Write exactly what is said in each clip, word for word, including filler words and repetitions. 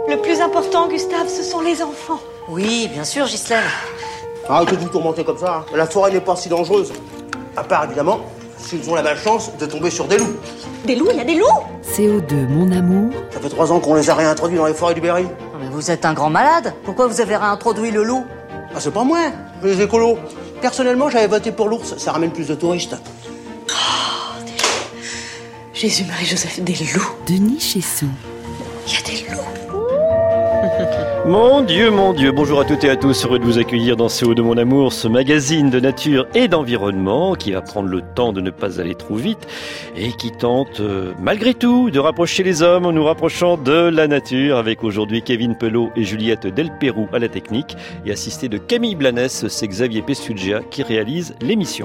Le plus important, Gustave, ce sont les enfants. Oui, bien sûr, Ghislaine. Arrêtez de vous tourmenter comme ça. Hein. La forêt n'est pas si dangereuse. À part, évidemment, s'ils ont la malchance de tomber sur des loups. Des loups, il y a des loups. C O deux, mon amour. Ça fait trois ans qu'on les a réintroduits dans les forêts du Berry. Non, mais vous êtes un grand malade. Pourquoi vous avez réintroduit le loup? Ah, c'est pas moi, les écolos. Personnellement, j'avais voté pour l'ours. Ça ramène plus de touristes. Oh, des... Jésus, Marie, Joseph, des loups. Denis Chessou. Il y a des loups. Mon Dieu, mon Dieu, bonjour à toutes et à tous, heureux de vous accueillir dans C O deux Mon Amour, ce magazine de nature et d'environnement qui va prendre le temps de ne pas aller trop vite et qui tente, euh, malgré tout, de rapprocher les hommes en nous rapprochant de la nature, avec aujourd'hui Kevin Pelot et Juliette Delpérou à la technique et assisté de Camille Blanes, c'est Xavier Pessugia qui réalise l'émission.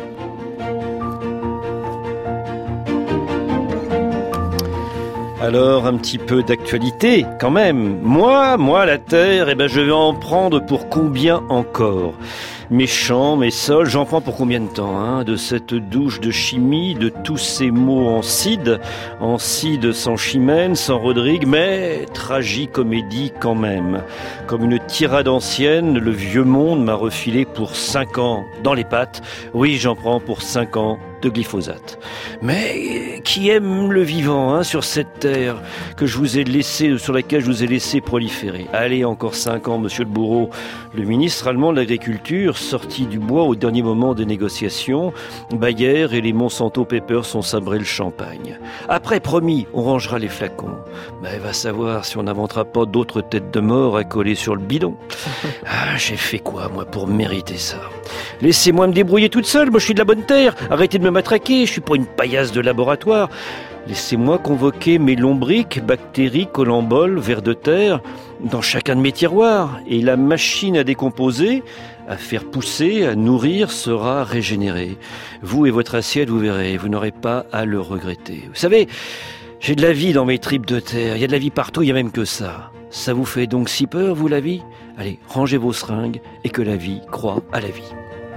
Alors, un petit peu d'actualité, quand même. Moi, moi, la terre, eh ben, je vais en prendre pour combien encore? Mes champs, mes sols, j'en prends pour combien de temps, hein? De cette douche de chimie, de tous ces mots en cide, en cide sans Chimène, sans Rodrigue, mais tragicomédie quand même. Comme une tirade ancienne, le vieux monde m'a refilé pour cinq ans dans les pattes. Oui, j'en prends pour cinq ans de glyphosate. Mais qui aime le vivant, hein, sur cette terre que je vous ai laissé, sur laquelle je vous ai laissé proliférer. Allez, encore cinq ans, monsieur le bourreau. Le ministre allemand de l'Agriculture, sorti du bois au dernier moment des négociations, Bayer et les Monsanto Papers ont sabré le champagne. Après, promis, on rangera les flacons. Mais va savoir si on n'inventera pas d'autres têtes de mort à coller sur le bidon. Ah, j'ai fait quoi, moi, pour mériter ça? Laissez-moi me débrouiller toute seule, moi je suis de la bonne terre. Arrêtez de me matraquer, je suis pas une paillasse de laboratoire. Laissez-moi convoquer mes lombriques, bactéries, colamboles, vers de terre dans chacun de mes tiroirs. Et la machine à décomposer, à faire pousser, à nourrir sera régénérée. Vous et votre assiette, vous verrez, vous n'aurez pas à le regretter. Vous savez, j'ai de la vie dans mes tripes de terre. Il y a de la vie partout, il y a même que ça. Ça vous fait donc si peur, vous, la vie? Allez, rangez vos seringues et que la vie croie à la vie.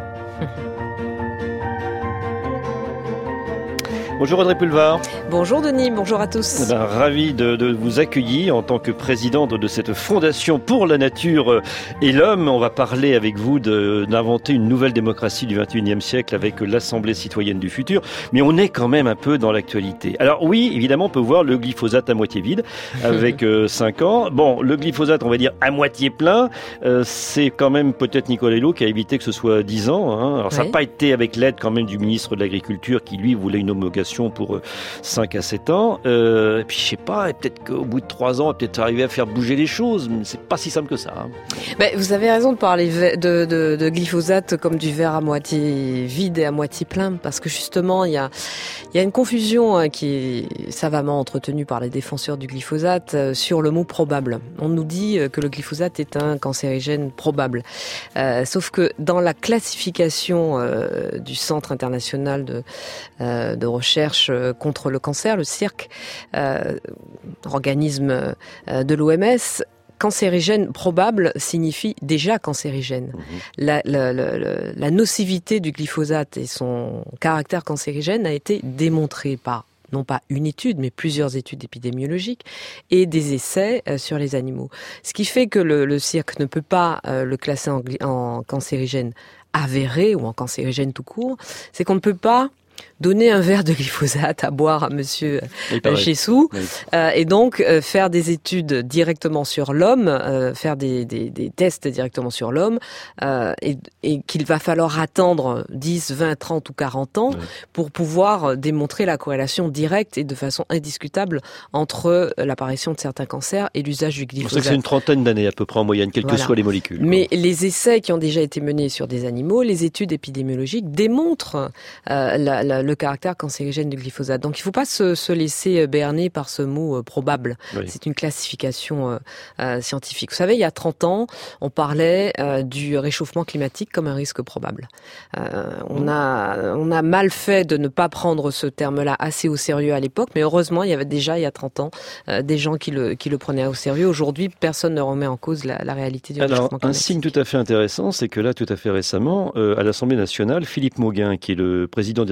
Bonjour Audrey Pulvar. Bonjour Denis, bonjour à tous. Eh ben, ravi de, de vous accueillir en tant que présidente de cette fondation pour la nature et l'homme. On va parler avec vous de, d'inventer une nouvelle démocratie du vingt et unième siècle avec l'Assemblée citoyenne du futur. Mais on est quand même un peu dans l'actualité. Alors oui, évidemment, on peut voir le glyphosate à moitié vide avec euh, cinq ans. Bon, le glyphosate, on va dire à moitié plein. Euh, c'est quand même peut-être Nicolas Hulot qui a évité que ce soit dix ans. Hein. Alors ça n'a oui. pas été avec l'aide quand même du ministre de l'Agriculture qui lui voulait une homologation pour cinq à sept ans. Euh, et puis, je sais pas, peut-être qu'au bout de trois ans, on va peut-être arriver à faire bouger les choses, mais c'est pas si simple que ça. Hein. Ben, vous avez raison de parler de, de, de glyphosate comme du verre à moitié vide et à moitié plein, parce que justement, il y a, il y a une confusion hein, qui est savamment entretenue par les défenseurs du glyphosate euh, sur le mot probable. On nous dit euh, que le glyphosate est un cancérigène probable. Euh, sauf que dans la classification euh, du Centre international de, euh, de recherche contre le cancer, le C I R C, euh, organisme euh, de l'O M S, cancérigène probable signifie déjà cancérigène. Mmh. La, la, la, la nocivité du glyphosate et son caractère cancérigène a été démontrée par non pas une étude, mais plusieurs études épidémiologiques et des essais euh, sur les animaux. Ce qui fait que le, le C I R C ne peut pas euh, le classer en, en cancérigène avéré ou en cancérigène tout court, c'est qu'on ne peut pas donner un verre de glyphosate à boire à monsieur Chessou oui. euh, et donc euh, faire des études directement sur l'homme, euh, faire des, des, des tests directement sur l'homme euh, et, et qu'il va falloir attendre dix, vingt, trente ou quarante ans oui. pour pouvoir démontrer la corrélation directe et de façon indiscutable entre l'apparition de certains cancers et l'usage du glyphosate. C'est que c'est une trentaine d'années à peu près en moyenne, quelles voilà. que soient les molécules. Mais quoi. Les essais qui ont déjà été menés sur des animaux, les études épidémiologiques démontrent euh, la, la, le caractère cancérigène du glyphosate. Donc il ne faut pas se, se laisser berner par ce mot euh, probable. Oui. C'est une classification euh, euh, scientifique. Vous savez, il y a trente ans, on parlait euh, du réchauffement climatique comme un risque probable. Euh, on, a, on a mal fait de ne pas prendre ce terme-là assez au sérieux à l'époque, mais heureusement, il y avait déjà, il y a trente ans, euh, des gens qui le, qui le prenaient au sérieux. Aujourd'hui, personne ne remet en cause la, la réalité du Alors, réchauffement climatique. Un signe tout à fait intéressant, c'est que là, tout à fait récemment, euh, à l'Assemblée nationale, Philippe Mauguin, qui est le président directeur général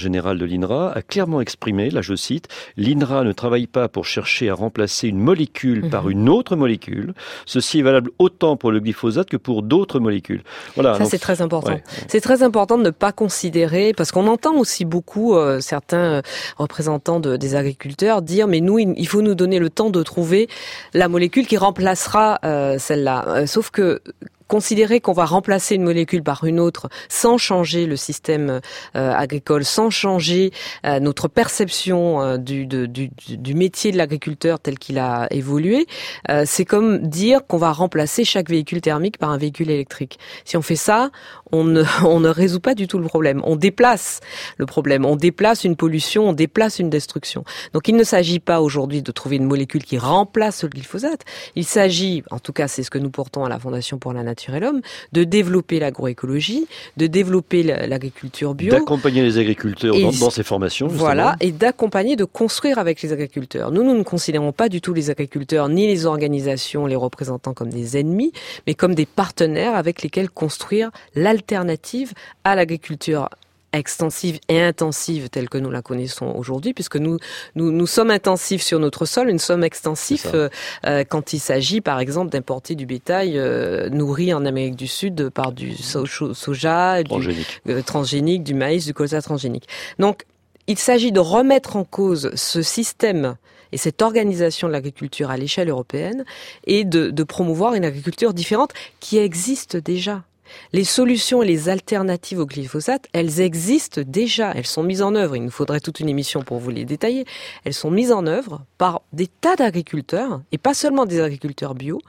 général de l'I N R A, a clairement exprimé, là je cite, « L'I N R A ne travaille pas pour chercher à remplacer une molécule mmh. par une autre molécule. Ceci est valable autant pour le glyphosate que pour d'autres molécules. » Voilà. Ça, donc, c'est très important. Ouais. C'est très important de ne pas considérer, parce qu'on entend aussi beaucoup euh, certains représentants de, des agriculteurs dire « Mais nous, il faut nous donner le temps de trouver la molécule qui remplacera euh, celle-là. Euh, » Sauf que considérer qu'on va remplacer une molécule par une autre sans changer le système euh, agricole, sans changer euh, notre perception euh, du, de, du, du métier de l'agriculteur tel qu'il a évolué, euh, c'est comme dire qu'on va remplacer chaque véhicule thermique par un véhicule électrique. Si on fait ça, on ne, on ne résout pas du tout le problème. On déplace le problème, on déplace une pollution, on déplace une destruction. Donc il ne s'agit pas aujourd'hui de trouver une molécule qui remplace le glyphosate. Il s'agit, en tout cas c'est ce que nous portons à la Fondation pour la Nature et l'Homme, de développer l'agroécologie, de développer l'agriculture bio. D'accompagner les agriculteurs dans, dans ces formations. Justement. Voilà, et d'accompagner, de construire avec les agriculteurs. Nous, nous ne considérons pas du tout les agriculteurs, ni les organisations, les représentants comme des ennemis, mais comme des partenaires avec lesquels construire l'alternative à l'agriculture extensive et intensive telle que nous la connaissons aujourd'hui, puisque nous, nous nous sommes intensifs sur notre sol, nous sommes extensifs euh, euh, quand il s'agit, par exemple, d'importer du bétail euh, nourri en Amérique du Sud par du so- soja, transgénique. Du, euh, transgénique, du maïs, du colza transgénique. Donc, il s'agit de remettre en cause ce système et cette organisation de l'agriculture à l'échelle européenne et de, de promouvoir une agriculture différente qui existe déjà. Les solutions et les alternatives au glyphosate, elles existent déjà, elles sont mises en œuvre. Il nous faudrait toute une émission pour vous les détailler. Elles sont mises en œuvre par des tas d'agriculteurs, et pas seulement des agriculteurs bio.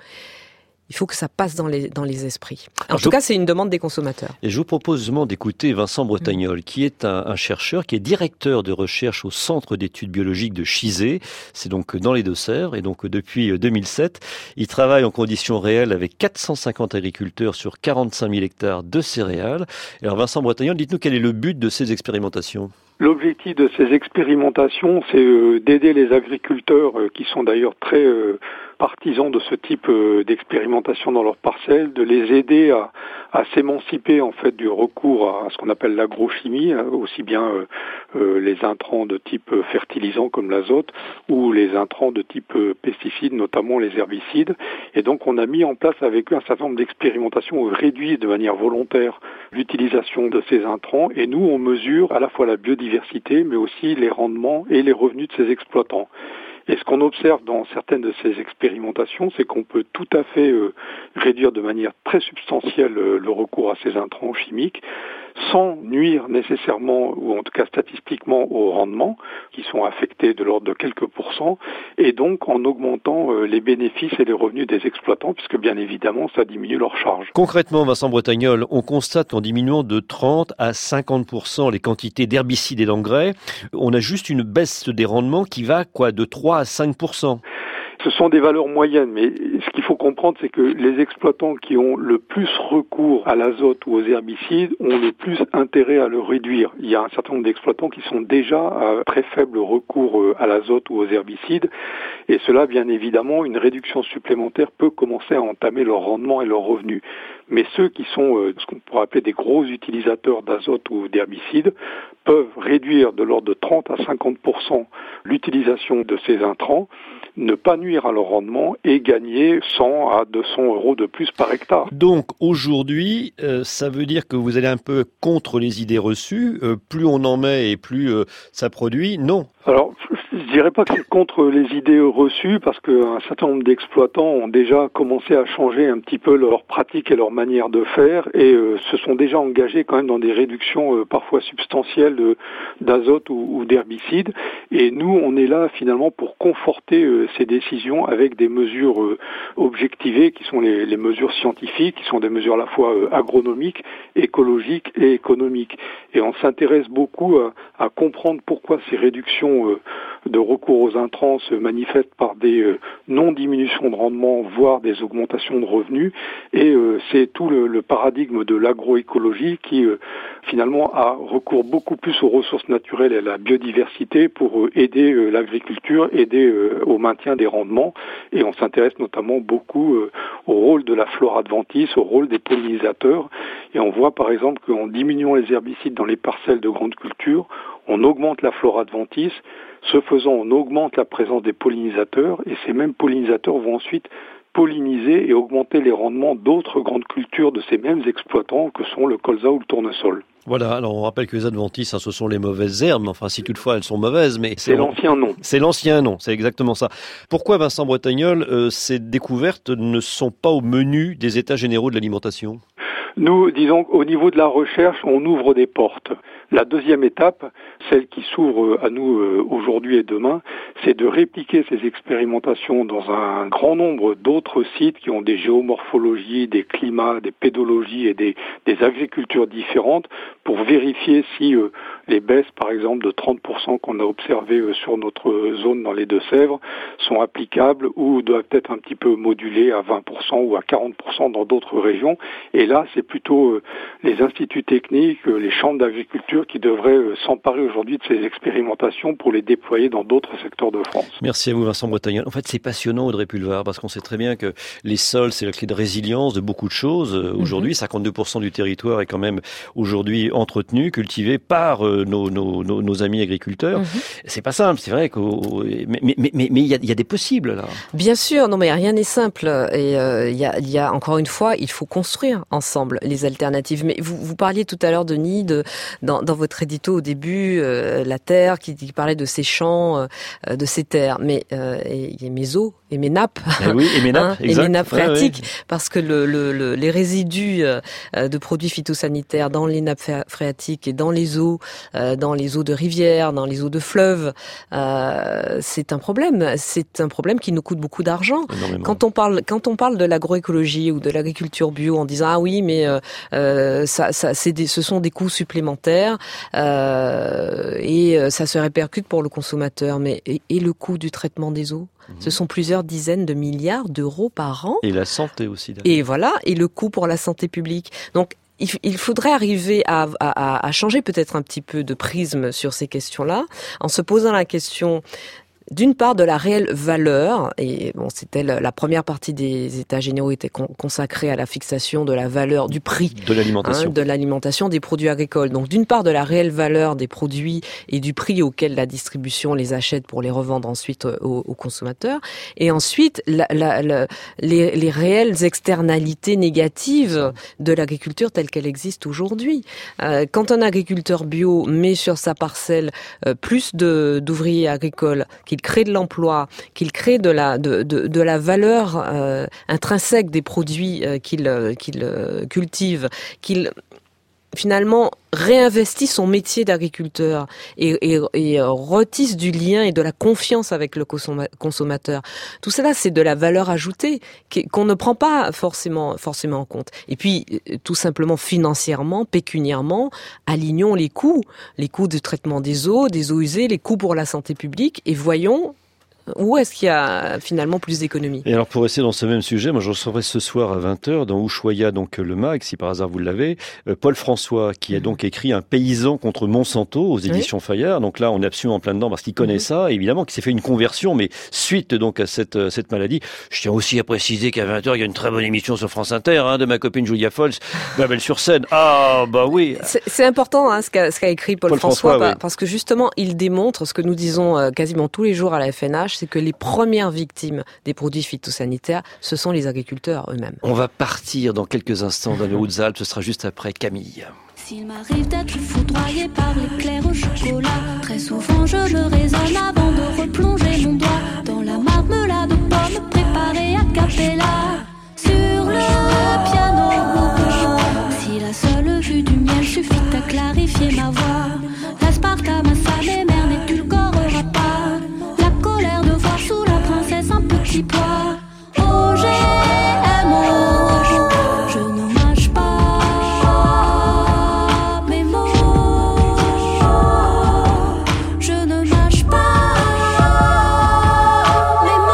Il faut que ça passe dans les, dans les esprits. En Alors, tout cas, c'est une demande des consommateurs. Et je vous propose justement d'écouter Vincent Bretagnol, mmh. qui est un, un chercheur, qui est directeur de recherche au Centre d'études biologiques de Chizé. C'est donc dans les Deux-Sèvres. Et donc, depuis deux mille sept, il travaille en conditions réelles avec quatre cent cinquante agriculteurs sur quarante-cinq mille hectares de céréales. Alors, Vincent Bretagnol, dites-nous quel est le but de ces expérimentations ? L'objectif de ces expérimentations, c'est euh, d'aider les agriculteurs, euh, qui sont d'ailleurs très euh, partisans de ce type euh, d'expérimentation dans leurs parcelles, de les aider à, à s'émanciper en fait du recours à, à ce qu'on appelle l'agrochimie, hein, aussi bien euh, euh, les intrants de type fertilisant comme l'azote ou les intrants de type euh, pesticides, notamment les herbicides. Et donc on a mis en place avec eux un certain nombre d'expérimentations où on réduit de manière volontaire l'utilisation de ces intrants, et nous on mesure à la fois la biodiversité mais aussi les rendements et les revenus de ces exploitants. Et ce qu'on observe dans certaines de ces expérimentations, c'est qu'on peut tout à fait euh, réduire de manière très substantielle euh, le recours à ces intrants chimiques sans nuire nécessairement, ou en tout cas statistiquement, au rendement, qui sont affectés de l'ordre de quelques pourcents, et donc en augmentant euh, les bénéfices et les revenus des exploitants, puisque bien évidemment, ça diminue leurs charges. Concrètement, Vincent Bretagnol, on constate qu'en diminuant de trente à cinquante pour cent les quantités d'herbicides et d'engrais, on a juste une baisse des rendements qui va quoi de trois à cinq pour cent. Ce sont des valeurs moyennes, mais ce qu'il faut comprendre, c'est que les exploitants qui ont le plus recours à l'azote ou aux herbicides ont le plus intérêt à le réduire. Il y a un certain nombre d'exploitants qui sont déjà à très faible recours à l'azote ou aux herbicides, et cela, bien évidemment, une réduction supplémentaire peut commencer à entamer leur rendement et leurs revenus. Mais ceux qui sont euh, ce qu'on pourrait appeler des gros utilisateurs d'azote ou d'herbicides peuvent réduire de l'ordre de trente à cinquante pour cent l'utilisation de ces intrants, ne pas nuire à leur rendement et gagner cent à deux cents euros de plus par hectare. Donc aujourd'hui, euh, ça veut dire que vous allez un peu contre les idées reçues, euh, plus on en met et plus euh, ça produit, non ? Alors, je dirais pas que c'est contre les idées reçues, parce qu'un certain nombre d'exploitants ont déjà commencé à changer un petit peu leurs pratiques et leur manière de faire, et euh, se sont déjà engagés quand même dans des réductions euh, parfois substantielles de, d'azote ou, ou d'herbicides. Et nous, on est là finalement pour conforter euh, ces décisions avec des mesures euh, objectivées, qui sont les, les mesures scientifiques, qui sont des mesures à la fois euh, agronomiques, écologiques et économiques. Et on s'intéresse beaucoup à, à comprendre pourquoi ces réductions de recours aux intrants se manifestent par des euh, non-diminutions de rendement, voire des augmentations de revenus. Et euh, c'est tout le, le paradigme de l'agroécologie qui, euh, finalement, a recours beaucoup plus aux ressources naturelles et à la biodiversité pour euh, aider euh, l'agriculture, aider euh, au maintien des rendements. Et on s'intéresse notamment beaucoup euh, au rôle de la flore adventice, au rôle des pollinisateurs. Et on voit, par exemple, qu'en diminuant les herbicides dans les parcelles de grandes cultures, on augmente la flore adventice. Ce faisant, on augmente la présence des pollinisateurs et ces mêmes pollinisateurs vont ensuite polliniser et augmenter les rendements d'autres grandes cultures de ces mêmes exploitants que sont le colza ou le tournesol. Voilà, alors on rappelle que les adventices, hein, ce sont les mauvaises herbes, enfin si toutefois elles sont mauvaises, mais... C'est, c'est l'ancien nom. C'est l'ancien nom, c'est exactement ça. Pourquoi, Vincent Bretagnol, euh, ces découvertes ne sont pas au menu des états généraux de l'alimentation ? Nous, disons, au niveau de la recherche, on ouvre des portes. La deuxième étape, celle qui s'ouvre à nous aujourd'hui et demain, c'est de répliquer ces expérimentations dans un grand nombre d'autres sites qui ont des géomorphologies, des climats, des pédologies et des, des agricultures différentes pour vérifier si euh, les baisses, par exemple, de trente pour cent qu'on a observées euh, sur notre zone dans les Deux-Sèvres sont applicables ou doivent être un petit peu modulées à vingt pour cent ou à quarante pour cent dans d'autres régions. Et là, c'est plutôt euh, les instituts techniques, euh, les chambres d'agriculture qui devraient euh, s'emparer aujourd'hui de ces expérimentations pour les déployer dans d'autres secteurs de France. Merci à vous, Vincent Bretagnol. En fait, c'est passionnant, Audrey Pulvar, parce qu'on sait très bien que les sols, c'est la clé de résilience de beaucoup de choses. Aujourd'hui, cinquante-deux pour cent du territoire est quand même aujourd'hui entretenu, cultivé par euh, nos, nos, nos, nos amis agriculteurs. Mm-hmm. C'est pas simple, c'est vrai que mais mais mais mais il y a, y a des possibles là. Bien sûr, non mais rien n'est simple et il euh, y a il y a encore une fois, il faut construire ensemble les alternatives. Mais vous vous parliez tout à l'heure, Denis, de dans dans votre édito au début, euh, la terre qui, qui parlait de ces champs, euh, de ces terres, mais euh, et, et mes eaux et mes nappes, et oui, et mes nappes, hein, et mes nappes phréatiques, ouais, ouais. Parce que le, le, le les résidus euh, de produits phytosanitaires dans les nappes phréatiques et dans les eaux, euh, dans les eaux de rivières, dans les eaux de fleuves, euh, c'est un problème. C'est un problème qui nous coûte beaucoup d'argent. Énormément. Quand on parle, quand on parle de l'agroécologie ou de l'agriculture bio, en disant ah oui, mais euh, ça, ça, c'est des, ce sont des coûts supplémentaires euh, et ça se répercute pour le consommateur. Mais et, et le coût du traitement des eaux? Ce sont plusieurs dizaines de milliards d'euros par an. Et la santé aussi. D'ailleurs. Et voilà, et le coût pour la santé publique. Donc, il faudrait arriver à, à, à changer peut-être un petit peu de prisme sur ces questions-là, en se posant la question d'une part de la réelle valeur, et bon, c'était la première partie des états généraux était con, consacrée à la fixation de la valeur du prix de l'alimentation, hein, de l'alimentation des produits agricoles. Donc d'une part de la réelle valeur des produits et du prix auquel la distribution les achète pour les revendre ensuite aux, aux consommateurs, et ensuite la, la, la, les, les réelles externalités négatives de l'agriculture telle qu'elle existe aujourd'hui. Euh, quand un agriculteur bio met sur sa parcelle euh, plus de d'ouvriers agricoles qu'il crée de l'emploi, qu'il crée de la de de, de la valeur euh, intrinsèque des produits euh, qu'il euh, qu'il euh, cultive, qu'il finalement réinvestit son métier d'agriculteur et, et, et retisse du lien et de la confiance avec le consommateur. Tout cela, c'est de la valeur ajoutée qu'on ne prend pas forcément forcément en compte. Et puis, tout simplement financièrement, pécuniairement, alignons les coûts, les coûts de traitement des eaux, des eaux usées, les coûts pour la santé publique, et voyons où est-ce qu'il y a finalement plus d'économies. Et alors pour rester dans ce même sujet, moi je recevrai ce soir à vingt heures dans Ushuaïa, donc le mag, si par hasard vous l'avez, euh, Paul François, qui a donc écrit Un paysan contre Monsanto aux éditions oui. Fayard. Donc là on est absolument en plein dedans parce qu'il connaît mm-hmm. ça, évidemment, qui s'est fait une conversion, mais suite donc à cette, cette maladie. Je tiens aussi à préciser qu'à vingt heures, il y a une très bonne émission sur France Inter, hein, de ma copine Julia Folz, Babel-sur-Seine. Ah bah oui. C'est, c'est important hein, ce, qu'a, ce qu'a écrit Paul, Paul François, François oui. parce que justement il démontre ce que nous disons euh, quasiment tous les jours à la F N H, c'est que les premières victimes des produits phytosanitaires, ce sont les agriculteurs eux-mêmes. On va partir dans quelques instants dans les Hautes-Alpes, ce sera juste après Camille. S'il m'arrive d'être foudroyé par l'éclair au chocolat, très souvent je le raisonne avant de replonger mon doigt dans la marmelade de pommes préparée à capella sur le piano. Si la seule vue du miel suffit à clarifier ma voix, l'aspartame à sa mère n'édulcorera pas sous la princesse un petit pois. O G M O, je ne mâche pas mes mots. Je ne mâche pas mes mots.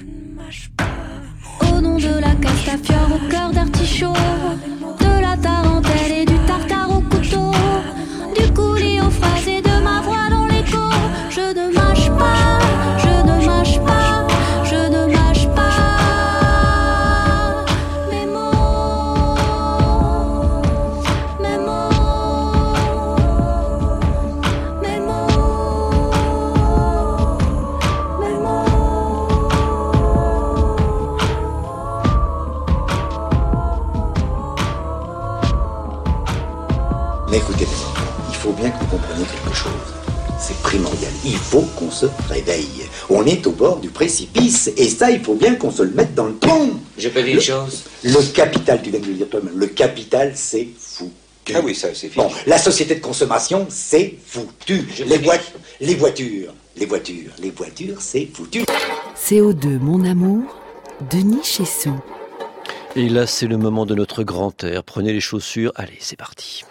Au nom de la castafiore au cœur d'artichaut, de la tarentelle et du tartare au couteau, du coulis aux phrases et de ma voix dans l'écho, je ne mâche pas, je ne mâche pas, je ne mâche pas mes mots, mes mots, mes mots, mes mots. Mais écoutez, mes enfants, il faut bien que vous compreniez quelque chose. C'est primordial. Il faut qu'on se réveille. On est au bord du précipice. Et ça, il faut bien qu'on se le mette dans le tronc. Je peux dire une chose? Le capital, tu viens de le dire toi-même, le capital, c'est foutu. Ah oui, ça, c'est fini. Bon, la société de consommation, c'est foutu. Je Les, peux voi- dire- les voitures, les voitures, les voitures, c'est foutu. C O deux, mon amour, Denis Chessou. Et là, c'est le moment de notre grand air. Prenez les chaussures. Allez, c'est parti.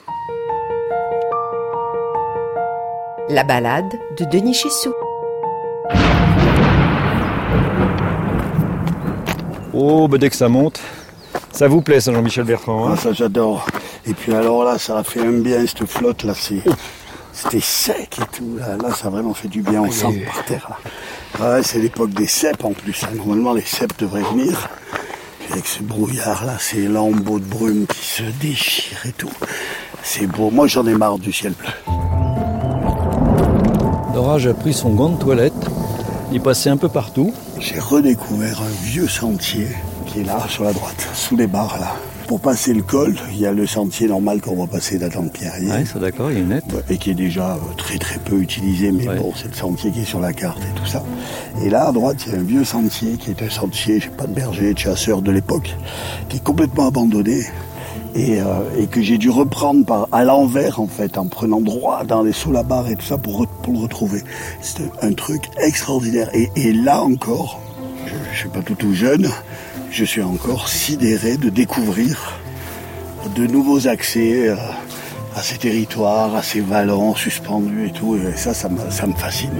La balade de Denis Chessou. Oh, bah dès que ça monte, ça vous plaît ça, Jean-Michel Bertrand, hein? Ah, ça j'adore. Et puis alors là, ça a fait un bien cette flotte là, c'est... C'était sec et tout, là, là ça a vraiment fait du bien, on sent par terre là. Ouais, c'est l'époque des cèpes en plus, hein. Normalement les cèpes devraient venir. Puis avec ce brouillard là, ces lambeaux de brume qui se déchirent et tout. C'est beau, moi j'en ai marre du ciel bleu. L'orage a pris son gant de toilette, il est passé un peu partout. J'ai redécouvert un vieux sentier qui est là, sur la droite, sous les barres là. Pour passer le col, il y a le sentier normal qu'on va passer d'Attente-Pierrier. Ouais, ça d'accord, il est net. Et qui est déjà très très peu utilisé, mais ouais. Bon, c'est le sentier qui est sur la carte et tout ça. Et là, à droite, il y a un vieux sentier qui est un sentier, je sais pas, de berger, de chasseur de l'époque, qui est complètement abandonné. Et, euh, et que j'ai dû reprendre par, à l'envers en fait, en prenant droit dans les sous la barre et tout ça pour, re, pour le retrouver. C'était un truc extraordinaire. Et, et là encore, je ne suis pas tout tout jeune, je suis encore sidéré de découvrir de nouveaux accès euh, à ces territoires, à ces vallons suspendus et tout. Et ça, ça me, ça me fascine.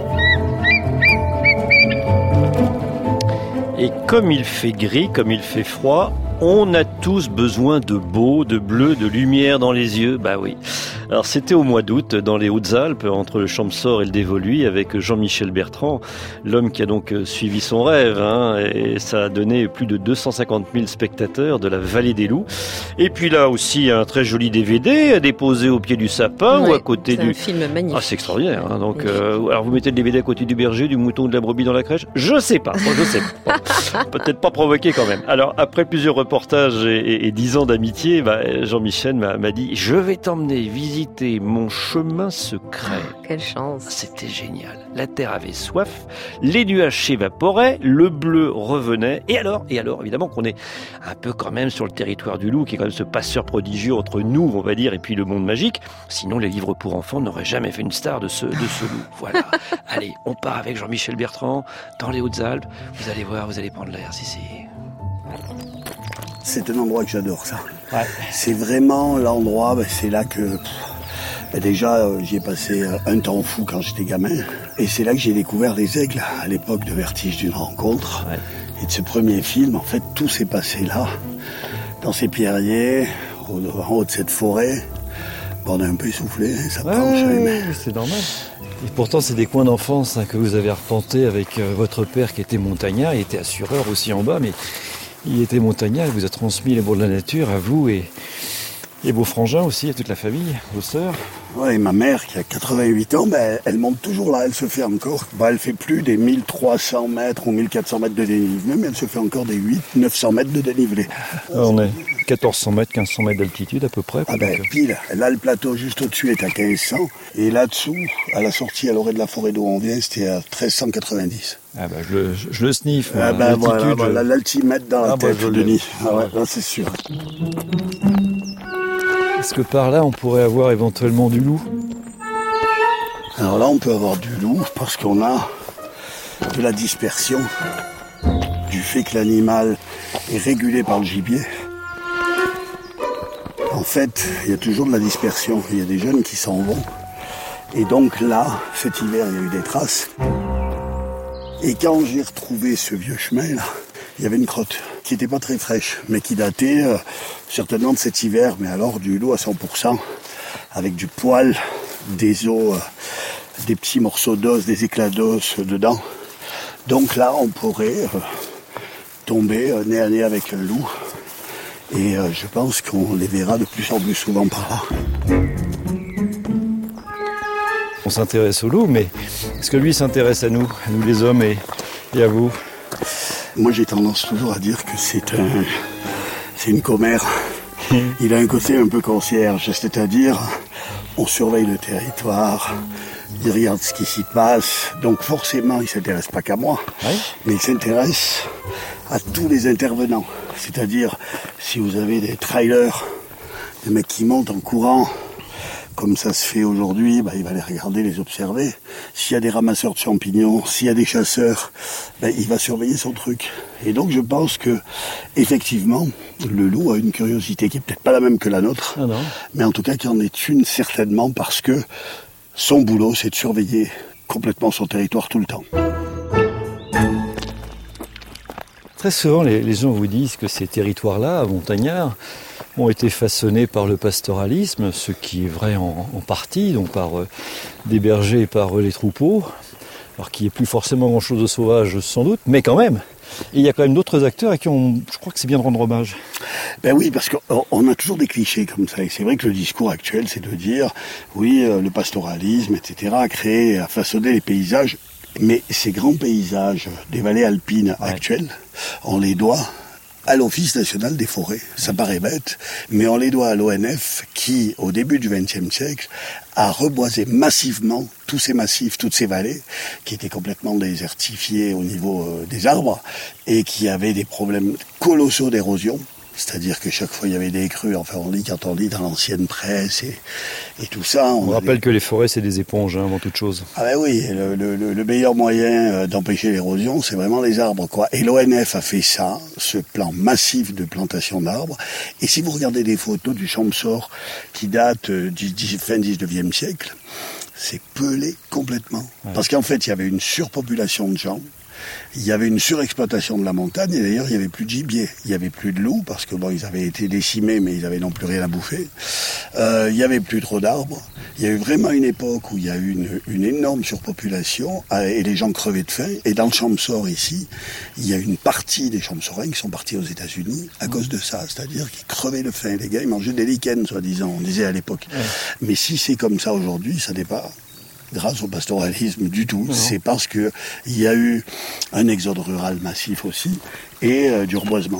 Et comme il fait gris, comme il fait froid, on a tous besoin de beau, de bleu, de lumière dans les yeux. Bah oui. Alors c'était au mois d'août dans les Hautes-Alpes, entre le Champsaur et le Dévoluy, avec Jean-Michel Bertrand, l'homme qui a donc suivi son rêve, hein, et ça a donné plus de deux cent cinquante mille spectateurs de la Vallée des Loups. Et puis là aussi un très joli D V D à déposer au pied du sapin ouais, ou à côté c'est du. Un film magnifique. Ah, c'est extraordinaire. Hein, donc, euh, alors vous mettez le D V D à côté du berger, du mouton, de la brebis dans la crèche. Je sais pas. Moi, je sais pas. Peut-être pas provoqué quand même. Alors après plusieurs reportages et, et, et dix ans d'amitié, bah, Jean-Michel m'a, m'a dit je vais t'emmener visiter mon chemin secret. Ah, quelle chance. C'était génial. La terre avait soif, les nuages s'évaporaient, le bleu revenait. Et alors, et alors, évidemment qu'on est un peu quand même sur le territoire du loup, qui est quand même ce passeur prodigieux entre nous, on va dire, et puis le monde magique. Sinon, les livres pour enfants n'auraient jamais fait une star de ce, de ce loup. Voilà. Allez, on part avec Jean-Michel Bertrand dans les Hautes-Alpes. Vous allez voir, vous allez prendre l'air, si, si. C'est un endroit que j'adore, ça. Ouais. C'est vraiment l'endroit, ben, c'est là que... Ben déjà, euh, j'y ai passé euh, un temps fou quand j'étais gamin. Et c'est là que j'ai découvert les aigles, à l'époque de Vertige d'une rencontre. Ouais. Et de ce premier film, en fait, tout s'est passé là, dans ces pierriers, au, en haut de cette forêt. Bon, on est un peu essoufflé, hein, ça ouais, penche. Ouais, mais... c'est normal. Et pourtant, c'est des coins d'enfance hein, que vous avez arpentés avec euh, votre père qui était montagnard, il était assureur aussi en bas, mais il était montagnard, il vous a transmis les mots de la nature à vous et... Et vos frangins aussi, à toute la famille, vos sœurs. Ouais, et ma mère qui a quatre-vingt-huit ans, ben, elle monte toujours là, elle se fait encore. Ben, elle fait plus des mille trois cents mètres ou mille quatre cents mètres de dénivelé, mais elle se fait encore des huit cents neuf cents mètres de dénivelé. Alors, on est quatorze cents mètres, quinze cents mètres d'altitude à peu près. Ah ben, pile. Là, le plateau juste au-dessus est à quinze cents. Et là-dessous, à la sortie à l'orée de la forêt d'où on vient, c'était à treize cent quatre-vingt-dix. Ah ben, je le, je, je le sniffe. Ah ben, voilà, voilà je... l'altimètre dans la ah tête, ben, Denis. Ah ouais, là, c'est sûr. Est-ce que par là, on pourrait avoir éventuellement du loup ? Alors là, on peut avoir du loup parce qu'on a de la dispersion, du fait que l'animal est régulé par le gibier. En fait, il y a toujours de la dispersion. Il y a des jeunes qui s'en vont. Et donc là, cet hiver, il y a eu des traces. Et quand j'ai retrouvé ce vieux chemin là, il y avait une crotte qui n'était pas très fraîche, mais qui datait euh, certainement de cet hiver, mais alors du loup à cent pour cent, avec du poil, des os, euh, des petits morceaux d'os, des éclats d'os dedans. Donc là, on pourrait euh, tomber euh, nez à nez avec un loup. Et euh, je pense qu'on les verra de plus en plus souvent par là. On s'intéresse au loup, mais est-ce que lui s'intéresse à nous, à nous les hommes et, et à vous? Moi, j'ai tendance toujours à dire que c'est un, c'est une commère. Il a un côté un peu concierge, c'est-à-dire on surveille le territoire, il regarde ce qui s'y passe, donc forcément il ne s'intéresse pas qu'à moi, oui. mais il s'intéresse à tous les intervenants. C'est-à-dire si vous avez des trailers, des mecs qui montent en courant, comme ça se fait aujourd'hui, bah, il va les regarder, les observer. S'il y a des ramasseurs de champignons, s'il y a des chasseurs, bah, il va surveiller son truc. Et donc je pense que, effectivement, le loup a une curiosité qui est peut-être pas la même que la nôtre, ah non. mais en tout cas qui en est une certainement parce que son boulot, c'est de surveiller complètement son territoire tout le temps. Très souvent, les, les gens vous disent que ces territoires-là, montagnards, ont été façonnés par le pastoralisme, ce qui est vrai en, en partie, donc par euh, des bergers et par euh, les troupeaux, alors qu'il n'y ait plus forcément grand-chose de sauvage sans doute, mais quand même. Et il y a quand même d'autres acteurs à qui on, je crois que c'est bien de rendre hommage. Ben oui, parce qu'on a toujours des clichés comme ça, et c'est vrai que le discours actuel, c'est de dire, oui, euh, le pastoralisme, et cetera, a créé, a façonné les paysages, mais ces grands paysages des vallées alpines ouais. actuelles, on les doit à l'Office national des forêts. Ça paraît bête, mais on les doit à l'O N F qui, au début du vingtième siècle, a reboisé massivement tous ces massifs, toutes ces vallées, qui étaient complètement désertifiées au niveau euh, des arbres, et qui avaient des problèmes colossaux d'érosion. C'est-à-dire que chaque fois il y avait des crues, enfin on lit quand on lit dans l'ancienne presse et, et tout ça. On, on avait... rappelle que les forêts c'est des éponges hein, avant toute chose. Ah ben oui, le, le, le meilleur moyen d'empêcher l'érosion c'est vraiment les arbres quoi. Et l'O N F a fait ça, ce plan massif de plantation d'arbres. Et si vous regardez des photos du Champsaur qui datent du fin dix-neuvième siècle, c'est pelé complètement. Ouais. Parce qu'en fait il y avait une surpopulation de gens. Il y avait une surexploitation de la montagne et d'ailleurs il n'y avait plus de gibier, il n'y avait plus de loups parce que bon ils avaient été décimés mais ils n'avaient non plus rien à bouffer. Euh, il n'y avait plus trop d'arbres. Il y a eu vraiment une époque où il y a eu une, une énorme surpopulation et les gens crevaient de faim. Et dans le Champsaur ici, il y a une partie des Champsauriens qui sont partis aux États-Unis à cause de ça, c'est-à-dire qu'ils crevaient de faim. Les gars ils mangeaient des lichens soi-disant, on disait à l'époque. Ouais. Mais si c'est comme ça aujourd'hui, ça n'est pas grâce au pastoralisme du tout, non. C'est parce qu'il y a eu un exode rural massif aussi et euh, du reboisement.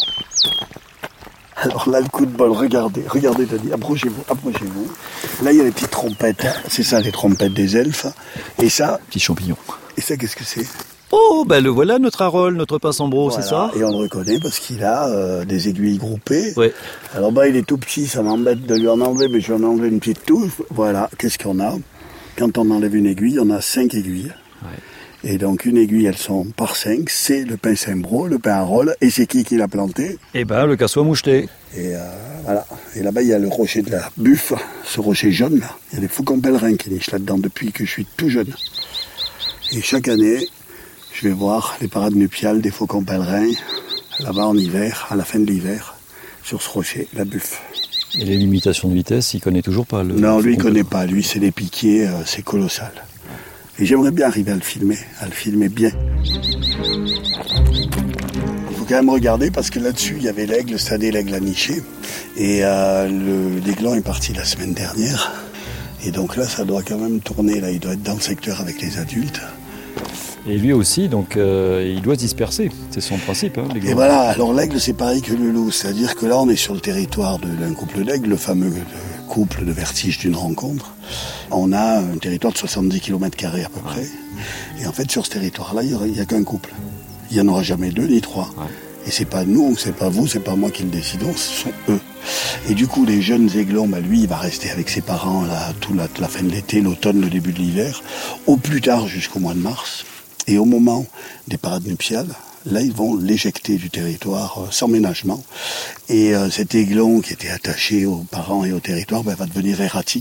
Alors là, le coup de bol, regardez, regardez Denis, approchez-vous, approchez-vous. Là, il y a les petites trompettes, c'est ça les trompettes des elfes. Et ça... Petits champignons. Et ça, qu'est-ce que c'est ? Oh, ben le voilà, notre Harold, notre pinsambro, voilà. C'est ça ? Et on le reconnaît parce qu'il a euh, des aiguilles groupées. Ouais. Alors bah, il est tout petit, ça m'embête de lui en enlever, mais je vais en enlever une petite touche. Voilà, qu'est-ce qu'on a ? Quand on enlève une aiguille, on a cinq aiguilles. Ouais. Et donc une aiguille, elles sont par cinq. C'est le pinsambro, le pin Harold. Et c'est qui qui l'a planté ? Eh ben, le cassois moucheté. Et euh, voilà. Et là-bas, il y a le rocher de la Buffe, ce rocher jaune là. Il y a des faucons pèlerins qui nichent là-dedans depuis que je suis tout jeune. Et chaque année, je vais voir les parades nuptiales des faucons pèlerins, là-bas en hiver, à la fin de l'hiver, sur ce rocher, la Buffe. Et les limitations de vitesse, il connaît toujours pas le... Non, lui, il connaît pas. Lui, c'est des piquiers, euh, c'est colossal. Et j'aimerais bien arriver à le filmer, à le filmer bien. Il faut quand même regarder, parce que là-dessus, il y avait l'aigle, Sadé l'aigle a niché. Et euh, le, l'aiglon est parti la semaine dernière. Et donc là, ça doit quand même tourner. Là, il doit être dans le secteur avec les adultes. Et lui aussi, donc, euh, il doit se disperser. C'est son principe, hein, l'aigle. Et voilà, alors l'aigle, c'est pareil que le loup. C'est-à-dire que là, on est sur le territoire de, d'un couple d'aigles, le fameux couple de vertige d'une rencontre. On a un territoire de soixante-dix kilomètres carrés à peu près. Et en fait, sur ce territoire-là, il n'y a, a qu'un couple. Il n'y en aura jamais deux ni trois. Ouais. Et c'est pas nous, c'est pas vous, c'est pas moi qui le décidons, ce sont eux. Et du coup, les jeunes aiglons, bah, lui, il va rester avec ses parents là, toute la, la fin de l'été, l'automne, le début de l'hiver, au plus tard jusqu'au mois de mars. Et au moment des parades nuptiales, là, ils vont l'éjecter du territoire euh, sans ménagement. Et euh, cet aiglon qui était attaché aux parents et au territoire bah, va devenir erratique.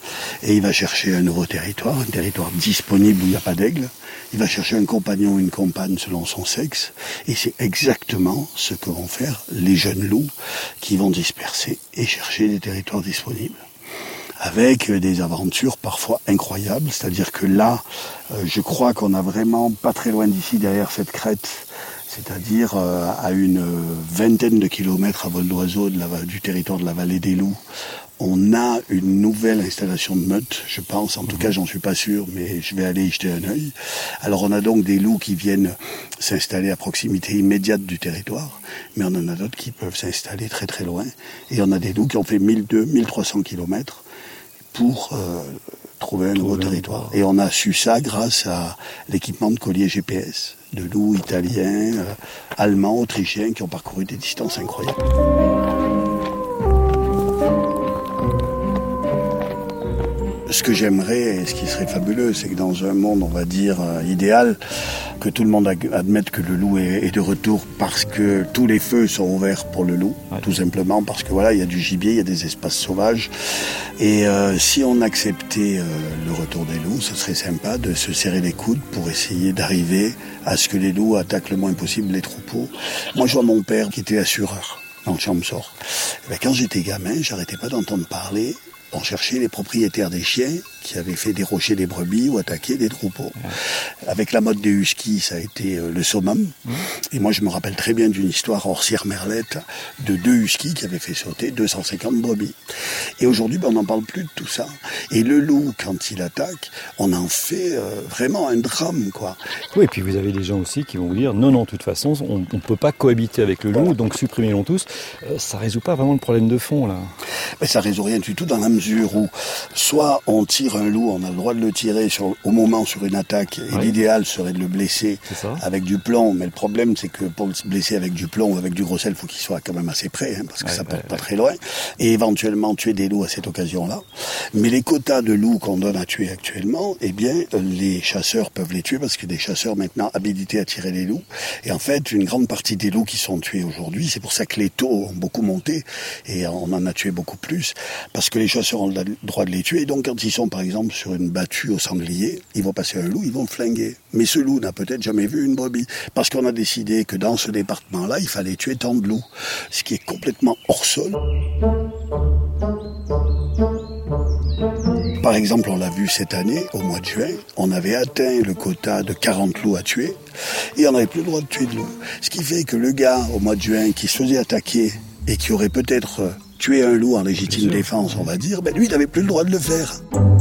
et il va chercher un nouveau territoire, un territoire disponible où il n'y a pas d'aigle. Il va chercher un compagnon ou une compagne selon son sexe, et c'est exactement ce que vont faire les jeunes loups qui vont disperser et chercher des territoires disponibles. Avec des aventures parfois incroyables, c'est-à-dire que là, je crois qu'on a vraiment pas très loin d'ici, derrière cette crête, c'est-à-dire à une vingtaine de kilomètres à vol d'oiseau de la, du territoire de la vallée des loups, on a une nouvelle installation de meute, je pense, en tout cas j'en suis pas sûr, mais je vais aller y jeter un œil. Alors on a donc des loups qui viennent s'installer à proximité immédiate du territoire, mais on en a d'autres qui peuvent s'installer très très loin, et on a des loups qui ont fait mille deux cents, mille trois cents kilomètres pour euh, trouver un nouveau territoire. Et on a su ça grâce à l'équipement de colliers G P S, de loups italiens, euh, allemands, autrichiens, qui ont parcouru des distances incroyables. Ce que j'aimerais, et ce qui serait fabuleux, c'est que dans un monde, on va dire, euh, idéal, que tout le monde admette que le loup est, est de retour parce que tous les feux sont ouverts pour le loup, ouais. Tout simplement parce que voilà, il y a du gibier, il y a des espaces sauvages. Et euh, si on acceptait euh, le retour des loups, ce serait sympa de se serrer les coudes pour essayer d'arriver à ce que les loups attaquent le moins possible les troupeaux. Moi, je vois mon père qui était assureur dans le Champsaur. Ben, quand j'étais gamin, j'arrêtais pas d'entendre parler. On cherchait les propriétaires des chiens qui avaient fait dérocher des brebis ou attaquer des troupeaux. Ouais. Avec la mode des huskies, ça a été euh, le summum. Mmh. Et moi, je me rappelle très bien d'une histoire Orsières-Merlette de deux huskies qui avaient fait sauter deux cent cinquante brebis. Et aujourd'hui, ben, on n'en parle plus de tout ça. Et le loup, quand il attaque, on en fait euh, vraiment un drame, quoi. Oui, et puis vous avez des gens aussi qui vont vous dire non, non, de toute façon, on ne peut pas cohabiter avec le loup, voilà. Donc supprimez-le tous. Euh, ça ne résout pas vraiment le problème de fond, là. Mais ça ne résout rien du tout dans la mesure où soit on tire un loup, on a le droit de le tirer sur, au moment sur une attaque, et oui. L'idéal serait de le blesser avec du plomb, mais le problème c'est que pour le blesser avec du plomb ou avec du gros sel, il faut qu'il soit quand même assez près, hein, parce que ouais, ça porte ouais, pas ouais. très loin, et éventuellement tuer des loups à cette occasion-là. Mais les quotas de loups qu'on donne à tuer actuellement, eh bien, les chasseurs peuvent les tuer, parce qu'il y a des chasseurs maintenant habilités à tirer les loups, et en fait, une grande partie des loups qui sont tués aujourd'hui, c'est pour ça que les taux ont beaucoup monté, et on en a tué beaucoup plus, parce que les chasseurs ont le droit de les tuer, et donc quand ils sont par exemple sur une battue au sanglier, ils vont passer un loup, ils vont le flinguer. Mais ce loup n'a peut-être jamais vu une brebis, parce qu'on a décidé que dans ce département-là, il fallait tuer tant de loups, ce qui est complètement hors sol. Par exemple, on l'a vu cette année, au mois de juin, on avait atteint le quota de quarante loups à tuer, et on n'avait plus le droit de tuer de loups. Ce qui fait que le gars, au mois de juin, qui se faisait attaquer, et qui aurait peut-être tué un loup en légitime défense, on va dire, ben lui, il n'avait plus le droit de le faire.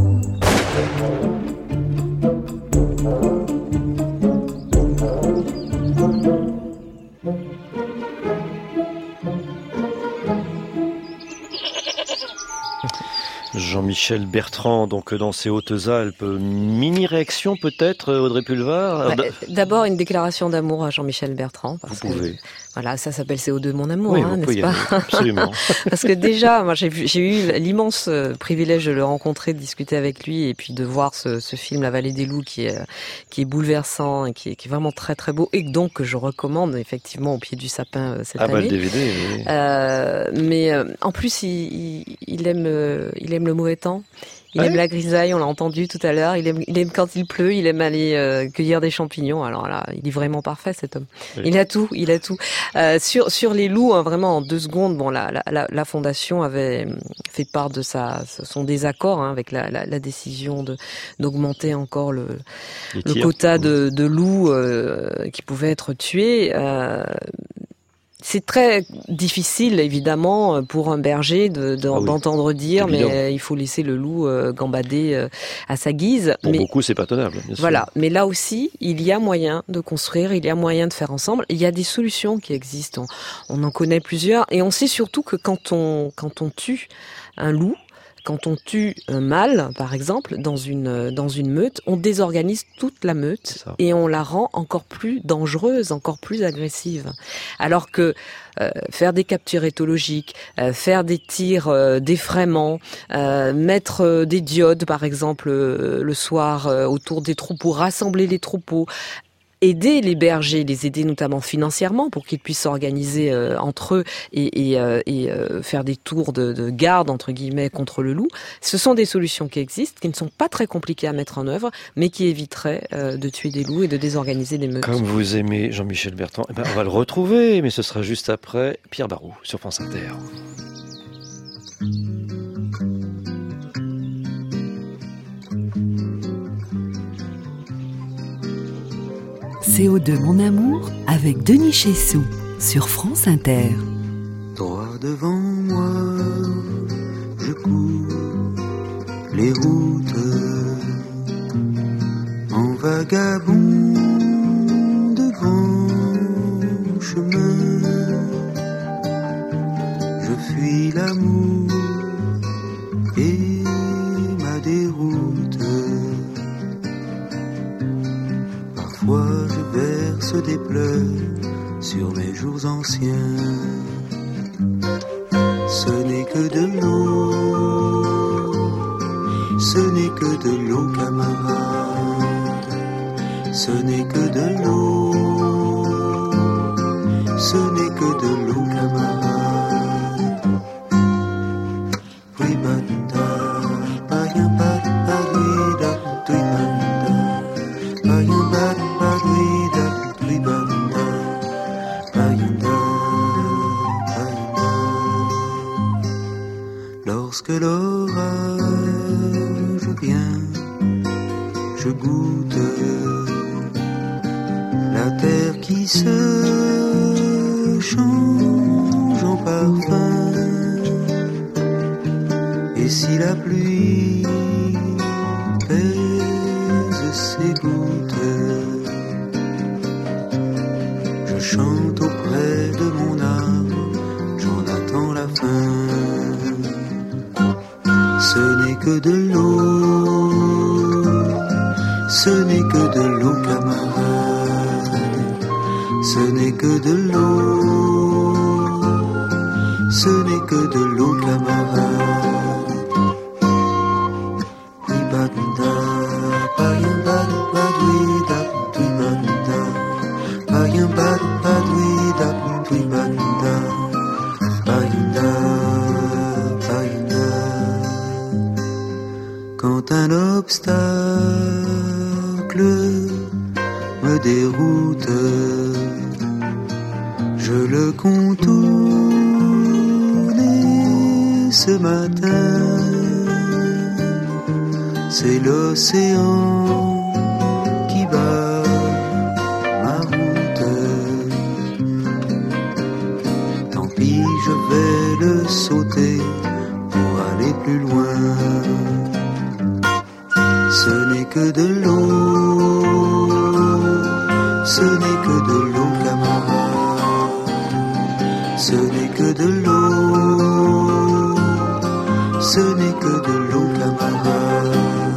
Jean-Michel Bertrand, donc dans ces Hautes-Alpes, mini-réaction peut-être, Audrey Pulvar? Bah, d'abord une déclaration d'amour à Jean-Michel Bertrand. Parce vous pouvez. Que, voilà, ça s'appelle C O deux mon amour, oui, hein, n'est-ce pas? Absolument. Parce que déjà, moi j'ai, vu, j'ai eu l'immense privilège de le rencontrer, de discuter avec lui, et puis de voir ce, ce film La Vallée des Loups qui est, qui est bouleversant, et qui est, qui est vraiment très très beau, et donc que je recommande effectivement au pied du sapin cette ah, année. Ah bah le D V D, oui. Euh, mais euh, en plus, il, il, il aime, euh, il aime le mauvais temps. Il ouais. aime la grisaille, on l'a entendu tout à l'heure. Il aime, il aime quand il pleut, il aime aller euh, cueillir des champignons. Alors là, il est vraiment parfait cet homme. Oui. Il a tout, il a tout. Euh, sur sur les loups, hein, vraiment en deux secondes. Bon, la, la, la fondation avait fait part de sa son désaccord hein, avec la, la, la décision de d'augmenter encore le le quota de, de loups euh, qui pouvaient être tués. Euh, C'est très difficile, évidemment, pour un berger de, de, ah oui, d'entendre dire, mais il faut laisser le loup euh, gambader euh, à sa guise. Pour mais, beaucoup, c'est pas tenable, bien sûr. Voilà. Mais là aussi, il y a moyen de construire, il y a moyen de faire ensemble. Il y a des solutions qui existent. On, on en connaît plusieurs. Et on sait surtout que quand on, quand on tue un loup, quand on tue un mâle, par exemple, dans une dans une meute, on désorganise toute la meute et on la rend encore plus dangereuse, encore plus agressive. Alors que euh, faire des captures éthologiques, euh, faire des tirs euh, d'effraiement, euh, mettre euh, des diodes, par exemple, euh, le soir euh, autour des troupeaux, rassembler les troupeaux, aider les bergers, les aider notamment financièrement pour qu'ils puissent s'organiser euh, entre eux et, et, euh, et euh, faire des tours de, de garde entre guillemets contre le loup. Ce sont des solutions qui existent, qui ne sont pas très compliquées à mettre en œuvre, mais qui éviteraient euh, de tuer des loups et de désorganiser des meutes. Comme vous aimez Jean-Michel Bertrand, eh ben, on va le retrouver, mais ce sera juste après Pierre Barou sur France Inter. C O deux Mon Amour avec Denis Chessou sur France Inter. Droit devant moi, je cours les routes en vagabond de grands chemins. Je fuis l'amour et ma déroute. Parfois je verse des pleurs sur mes jours anciens. Ce n'est que de l'eau, ce n'est que de l'eau, camarade. Ce n'est que de l'eau, ce n'est que de l'eau, camarade. Oui, banda, païen, bad, bad, oui, da, oui, banda, païen, bad, bad, oui, da, oui, banda, païen, da, païen, da. Lorsque l'orage vient, je goûte la terre qui se change en parfum. Et si la pluie pèse ses gouttes, je chante auprès de mon arbre, j'en attends la fin. Ce n'est que de l'eau, ce n'est que de l'eau, camarade. Ce n'est que de l'eau, ce n'est que de l'eau, camarade. Oui, banda, païen, bad, bad, oui, da, oui, banda, païen, bad, bad, oui, da, oui, banda, païen, da, païen, da. Quand un obstacle me déroute, je le contourne ce matin. C'est l'océan qui bat ma route. Tant pis, je vais le sauter pour aller plus loin. Ce n'est que de l'eau, ce n'est que de l'eau, camarade. Ce n'est que de l'eau, ce n'est que de l'eau, camarade.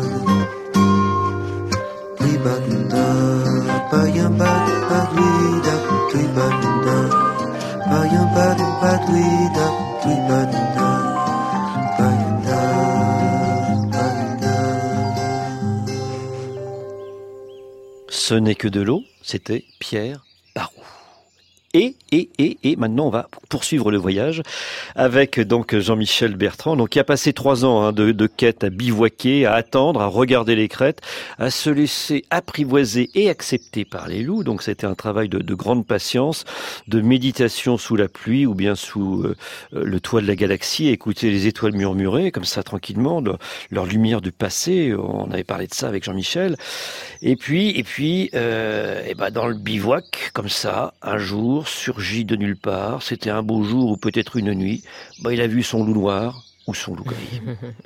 Oui, banda, païen, bad, bad, oui, da, oui, banda, païen, bad, bad, oui, da, oui, banda, païen, da, païen, da. Ce n'est que de l'eau, c'était Pierre Barou. Et, et, et, et maintenant on va poursuivre le voyage avec donc Jean-Michel Bertrand, donc qui a passé trois ans hein, de, de quête à bivouaquer, à attendre, à regarder les crêtes, à se laisser apprivoiser et accepter par les loups. Donc c'était un travail de, de grande patience, de méditation sous la pluie ou bien sous euh, le toit de la galaxie, écouter les étoiles murmurer comme ça tranquillement, leur, leur lumière du passé. On avait parlé de ça avec Jean-Michel. Et puis, et puis, euh, et ben dans le bivouac comme ça, un jour surgit de nulle part, c'était un beau jour ou peut-être une nuit, bah, il a vu son loup noir ou son loup gris.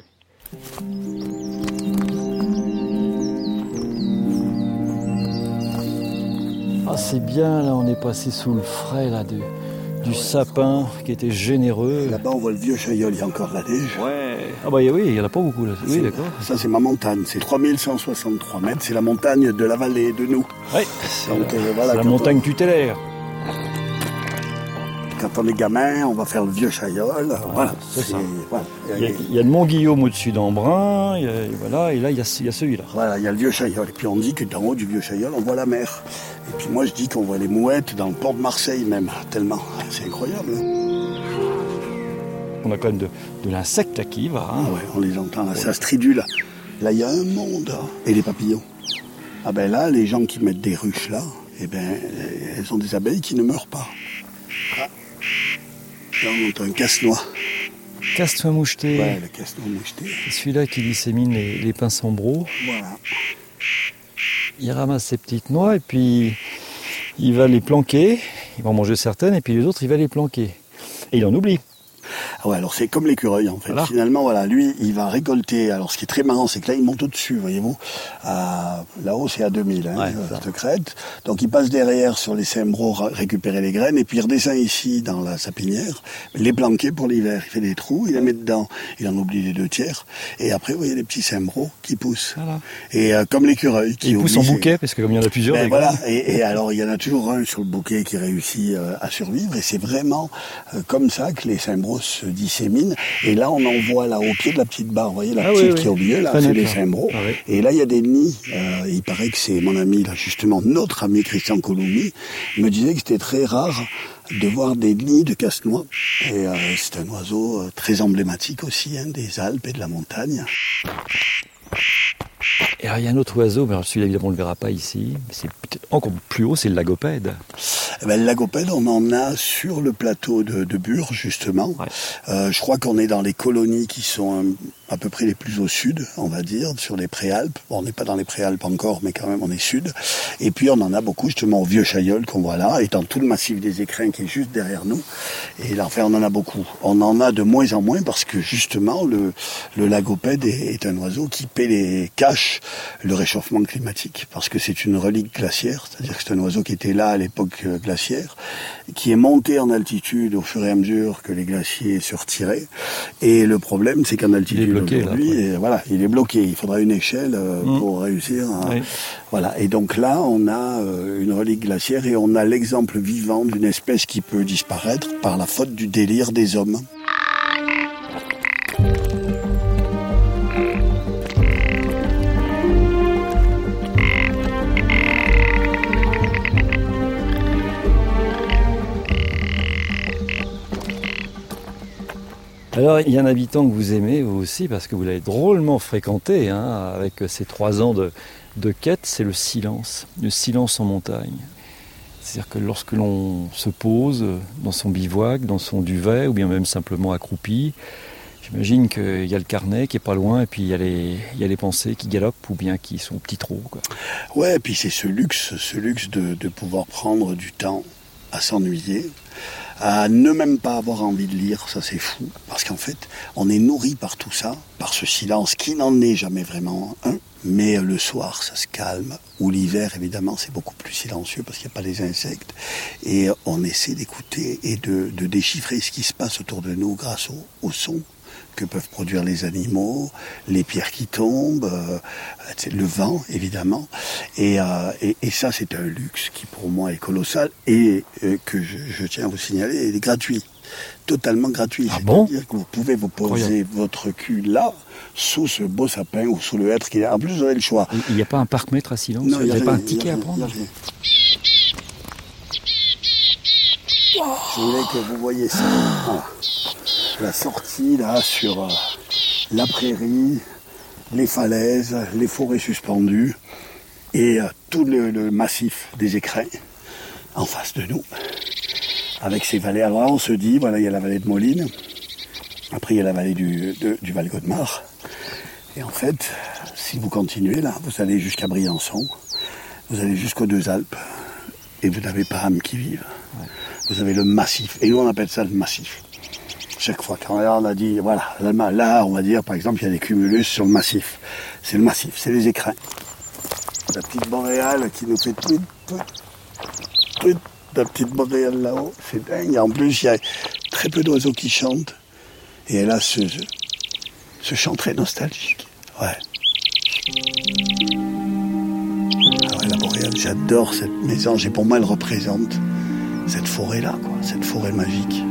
Ah c'est bien, là on est passé sous le frais là, de, du sapin qui était généreux. Là-bas on voit le vieux Chaillol, il y a encore la neige. Ouais. Ah bah oui, il n'y en a pas beaucoup là. Oui, d'accord. Ça c'est ma montagne, c'est trois mille cent soixante-trois mètres, c'est la montagne de la vallée de nous. Ouais, c'est Donc, la, euh, voilà, c'est la montagne on... tutélaire. quand on est gamin, on va faire le vieux Chaillol. Ah, voilà, c'est ça. Voilà. Il y a, il y a le Mont-Guillaume au-dessus d'Embrun, il y a, voilà, et là, il y a, il y a celui-là. Voilà, il y a le vieux Chaillol. Et puis on dit que d'en haut du vieux Chaillol, on voit la mer. Et puis moi, je dis qu'on voit les mouettes dans le port de Marseille même, tellement. C'est incroyable. On a quand même de, de l'insecte là qui y va. Hein. Ah ouais, on les entend là, ça stridule. Là, il y a un monde. Et les papillons. Ah ben là, les gens qui mettent des ruches là, eh ben, elles ont des abeilles qui ne meurent pas. Ah. Là, on entend un casse-noix. Casse-noix moucheté. Ouais, le casse-noix moucheté. C'est celui-là qui dissémine les, les pinsambros. Voilà. Il ramasse ses petites noix et puis il va les planquer. Il va en manger certaines et puis les autres, il va les planquer. Et il en oublie. Ah ouais, alors c'est comme l'écureuil en fait. Voilà. Finalement, voilà, lui, il va récolter. Alors ce qui est très marrant, c'est que là, il monte au-dessus, voyez-vous. À... Là-haut, c'est à deux mille, hein, ouais, cette crête. Donc il passe derrière sur les cimbros, récupérer les graines, et puis il redescend ici dans la sapinière, les planquer pour l'hiver. Il fait des trous, il les met dedans, il en oublie les deux tiers. Et après, vous voyez les petits cimbros qui poussent. Voilà. Et euh, comme l'écureuil qui il pousse en bouquet, parce que comme il y en a plusieurs. Ben, voilà. Et, et alors, il y en a toujours un sur le bouquet qui réussit euh, à survivre, et c'est vraiment euh, comme ça que les cimbros se dissémine, et là on en voit là au pied de la petite barre, vous voyez la ah petite oui, qui oui. est au milieu, là, c'est les cimbros, ah oui. Et là il y a des nids, euh, il paraît que c'est mon ami, là justement, notre ami Christian Coloumi, me disait que c'était très rare de voir des nids de casse-noix, et euh, c'est un oiseau euh, très emblématique aussi, hein, des Alpes et de la montagne. Et alors, il y a un autre oiseau, mais celui-là, évidemment, on ne le verra pas ici. C'est peut-être encore plus haut, c'est le lagopède. Eh ben, le lagopède, on en a sur le plateau de, de Bure, justement. Ouais. Euh, je crois qu'on est dans les colonies qui sont à peu près les plus au sud, on va dire, sur les Préalpes. Bon, on n'est pas dans les Préalpes encore, mais quand même, on est sud. Et puis, on en a beaucoup, justement, au Vieux Chaillol, qu'on voit là, et dans tout le massif des Écrins qui est juste derrière nous. Et là, enfin, on en a beaucoup. On en a de moins en moins parce que, justement, le, le lagopède est, est un oiseau qui paie les, cache le réchauffement climatique, parce que c'est une relique glaciaire, c'est-à-dire que c'est un oiseau qui était là à l'époque glaciaire, qui est monté en altitude au fur et à mesure que les glaciers se retiraient. Et le problème, c'est qu'en altitude aujourd'hui, et voilà, il est bloqué. Il faudra une échelle euh, mmh. pour réussir. À, oui. Voilà. Et donc là, on a euh, une relique glaciaire et on a l'exemple vivant d'une espèce qui peut disparaître par la faute du délire des hommes. Alors, il y a un habitant que vous aimez, vous aussi, parce que vous l'avez drôlement fréquenté, hein, avec ces trois ans de, de quête, c'est le silence, le silence en montagne. C'est-à-dire que lorsque l'on se pose dans son bivouac, dans son duvet, ou bien même simplement accroupi, j'imagine qu'il y a le carnet qui est pas loin, et puis il y a les, il y a les pensées qui galopent, ou bien qui sont au petit trot, quoi. Ouais, et puis c'est ce luxe, ce luxe de, de pouvoir prendre du temps à s'ennuyer, à ne même pas avoir envie de lire, ça c'est fou, parce qu'en fait, on est nourri par tout ça, par ce silence qui n'en est jamais vraiment un, mais le soir, ça se calme, ou l'hiver, évidemment, c'est beaucoup plus silencieux parce qu'il n'y a pas les insectes, et on essaie d'écouter et de, de déchiffrer ce qui se passe autour de nous grâce au, au son que peuvent produire les animaux, les pierres qui tombent, euh, le vent évidemment, et, euh, et, et ça c'est un luxe qui pour moi est colossal et euh, que je, je tiens à vous signaler, est gratuit, totalement gratuit. Ah bon ? C'est-à-dire que vous pouvez vous poser Incroyable. votre cul là, sous ce beau sapin ou sous le hêtre qui est là. En plus vous avez le choix. Il n'y a pas un parc-mètre à silence ? Non, il n'y a, a pas un ticket à prendre ? Je voulais que vous voyiez ça. Voilà. La sortie là sur euh, la prairie, les falaises, les forêts suspendues et euh, tout le, le massif des Écrins en face de nous, avec ces vallées. Alors là, on se dit, voilà, il y a la vallée de Moline, après il y a la vallée du, de, du Val-Godemar, et en fait, si vous continuez là, vous allez jusqu'à Briançon, vous allez jusqu'aux Deux Alpes, et vous n'avez pas âme qui vive. Vous avez le massif, et nous on appelle ça le massif. Chaque fois, quand on a dit, voilà, là, on va dire, par exemple, il y a des cumulus sur le massif. C'est le massif, c'est les Écrins. La petite boréale qui nous fait tout, tout, tout, la petite boréale là-haut, c'est dingue. En plus, il y a très peu d'oiseaux qui chantent. Et elle a ce, ce chant très nostalgique. Ouais. Ah ouais, la boréale, j'adore cette maison. Et pour moi, elle représente cette forêt-là, quoi, cette forêt magique.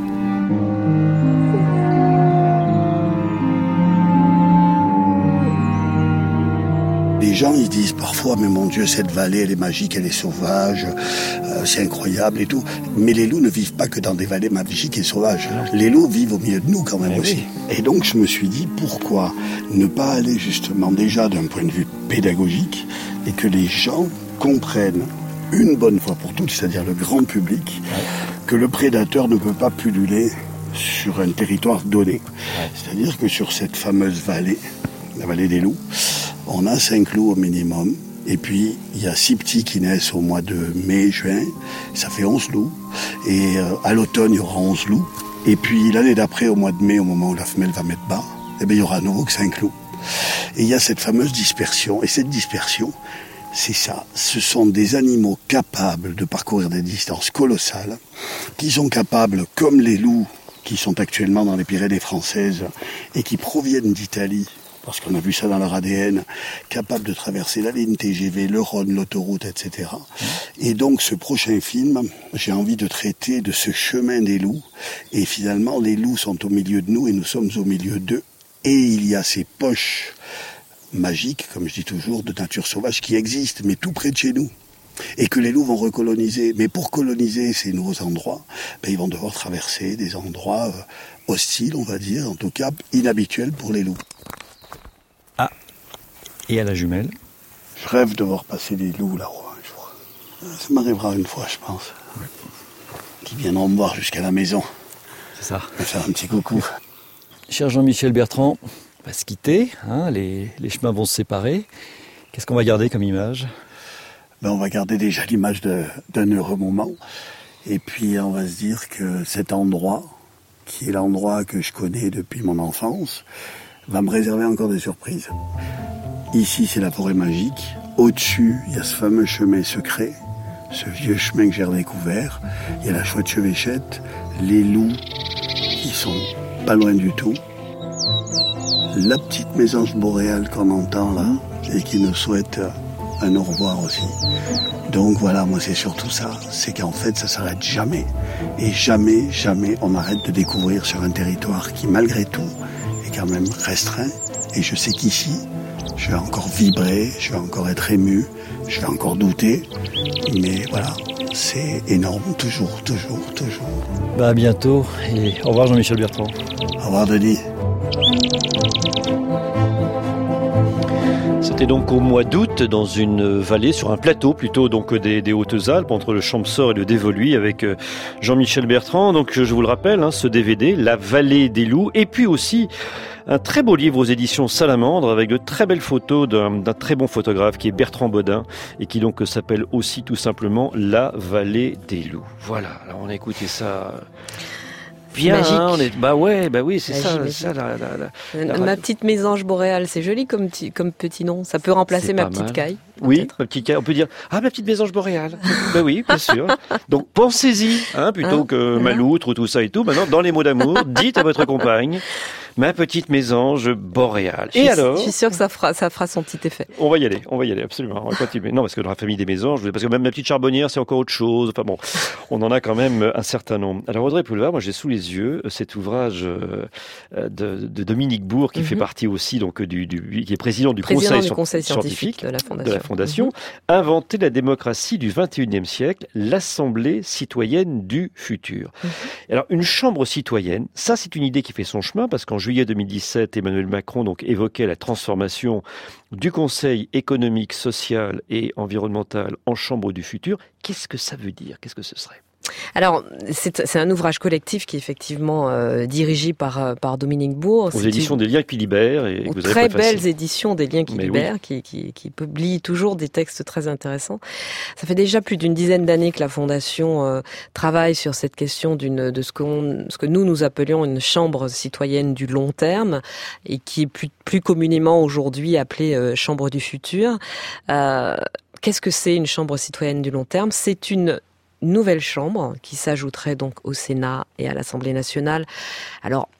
Les gens, ils disent parfois, mais mon Dieu, cette vallée, elle est magique, elle est sauvage, euh, c'est incroyable et tout. Mais les loups ne vivent pas que dans des vallées magiques et sauvages. Les loups vivent au milieu de nous quand même et aussi. Oui. Et donc, je me suis dit, pourquoi ne pas aller justement déjà d'un point de vue pédagogique et que les gens comprennent une bonne fois pour toutes, c'est-à-dire le grand public, ouais. que le prédateur ne peut pas pulluler sur un territoire donné. Ouais. C'est-à-dire que sur cette fameuse vallée, la vallée des loups, on a cinq loups au minimum, et puis il y a six petits qui naissent au mois de mai, juin, ça fait onze loups, et euh, à l'automne il y aura onze loups, et puis l'année d'après, au mois de mai, au moment où la femelle va mettre bas, eh bien, il y aura à nouveau que cinq loups. Et il y a cette fameuse dispersion, et cette dispersion, c'est ça, ce sont des animaux capables de parcourir des distances colossales, qui sont capables, comme les loups qui sont actuellement dans les Pyrénées françaises, et qui proviennent d'Italie, parce qu'on a vu ça dans leur A D N, capable de traverser la ligne T G V, le Rhône, l'autoroute, et cetera. Et donc ce prochain film, j'ai envie de traiter de ce chemin des loups. Et finalement, les loups sont au milieu de nous et nous sommes au milieu d'eux. Et il y a ces poches magiques, comme je dis toujours, de nature sauvage qui existent, mais tout près de chez nous. Et que les loups vont recoloniser. Mais pour coloniser ces nouveaux endroits, ben, ils vont devoir traverser des endroits hostiles, on va dire, en tout cas inhabituels pour les loups. Ah, et à la jumelle? Je rêve de voir passer des loups là-haut un jour. Ça m'arrivera une fois, je pense. Oui. Qui viendront me voir jusqu'à la maison. C'est ça. Me faire un petit coucou. Cher Jean-Michel Bertrand, on va se quitter, hein, les, les chemins vont se séparer. Qu'est-ce qu'on va garder comme image? Ben, on va garder déjà l'image de, d'un heureux moment. Et puis on va se dire que cet endroit, qui est l'endroit que je connais depuis mon enfance, va me réserver encore des surprises. Ici, c'est la forêt magique. Au-dessus, il y a ce fameux chemin secret, ce vieux chemin que j'ai redécouvert. Il y a la chouette chevêchette, les loups qui sont pas loin du tout. La petite mésange boréale qu'on entend là et qui nous souhaite un au revoir aussi. Donc voilà, moi c'est surtout ça, c'est qu'en fait ça s'arrête jamais. Et jamais, jamais on arrête de découvrir sur un territoire qui malgré tout est quand même restreint. Et je sais qu'ici, je vais encore vibrer, je vais encore être ému, je vais encore douter. Mais voilà, c'est énorme, toujours, toujours, toujours. Bah à bientôt et au revoir Jean-Michel Bertrand. Au revoir Denis. C'était donc au mois d'août dans une vallée, sur un plateau plutôt donc des, des Hautes-Alpes, entre le Champsaur et le Dévoluy, avec Jean-Michel Bertrand. Donc je vous le rappelle, hein, ce D V D, La Vallée des Loups, et puis aussi un très beau livre aux éditions Salamandre avec de très belles photos d'un, d'un très bon photographe qui est Bertrand Bodin et qui donc s'appelle aussi tout simplement La Vallée des Loups. Voilà, alors on a écouté ça. Bien, hein, on est... bah ouais, bah oui, c'est Magie, ça, ça la, la, la, la... Ma petite mésange boréale, c'est joli comme, t- comme petit nom. Ça peut remplacer c'est ma petite mal. caille. Oui, ma petite caille. On peut dire ah ma petite mésange boréale. Bah oui, bien sûr. Donc pensez-y, hein, plutôt hein, que ma loutre ou tout ça et tout. Maintenant, dans les mots d'amour, dites à votre compagne ma petite mésange boréale. Je et suis, alors je suis sûre que ça fera, ça fera son petit effet. On va y aller, on va y aller, absolument. On va continuer. Non, parce que dans la famille des mésanges, parce que même ma petite charbonnière, c'est encore autre chose. Enfin bon, on en a quand même un certain nombre. Alors Audrey Pulvar, moi j'ai sous les yeux cet ouvrage de, de Dominique Bourg, qui mm-hmm. fait partie aussi donc du, du qui est président du président conseil, du conseil scientifique, scientifique de la Fondation. De la Fondation. Mm-hmm. Inventer la démocratie du vingt et unième siècle, l'Assemblée citoyenne du futur. Mm-hmm. Alors une chambre citoyenne, ça c'est une idée qui fait son chemin, parce qu'en juillet deux mille dix-sept, Emmanuel Macron donc évoquait la transformation du Conseil économique, social et environnemental en chambre du futur. Qu'est-ce que ça veut dire? Qu'est-ce que ce serait? Alors, c'est, c'est un ouvrage collectif qui est effectivement euh, dirigé par, par Dominique Bourg. Aux c'est éditions une... des Liens qui libèrent. Et Aux vous très avez belles éditions des Liens qui Mais libèrent, oui. qui, qui, qui publient toujours des textes très intéressants. Ça fait déjà plus d'une dizaine d'années que la Fondation euh, travaille sur cette question d'une, de ce, qu'on, ce que nous, nous appelions une chambre citoyenne du long terme, et qui est plus, plus communément aujourd'hui appelée euh, chambre du futur. Euh, qu'est-ce que c'est une chambre citoyenne du long terme? C'est une nouvelle chambre qui s'ajouterait donc au Sénat et à l'Assemblée nationale. Alors,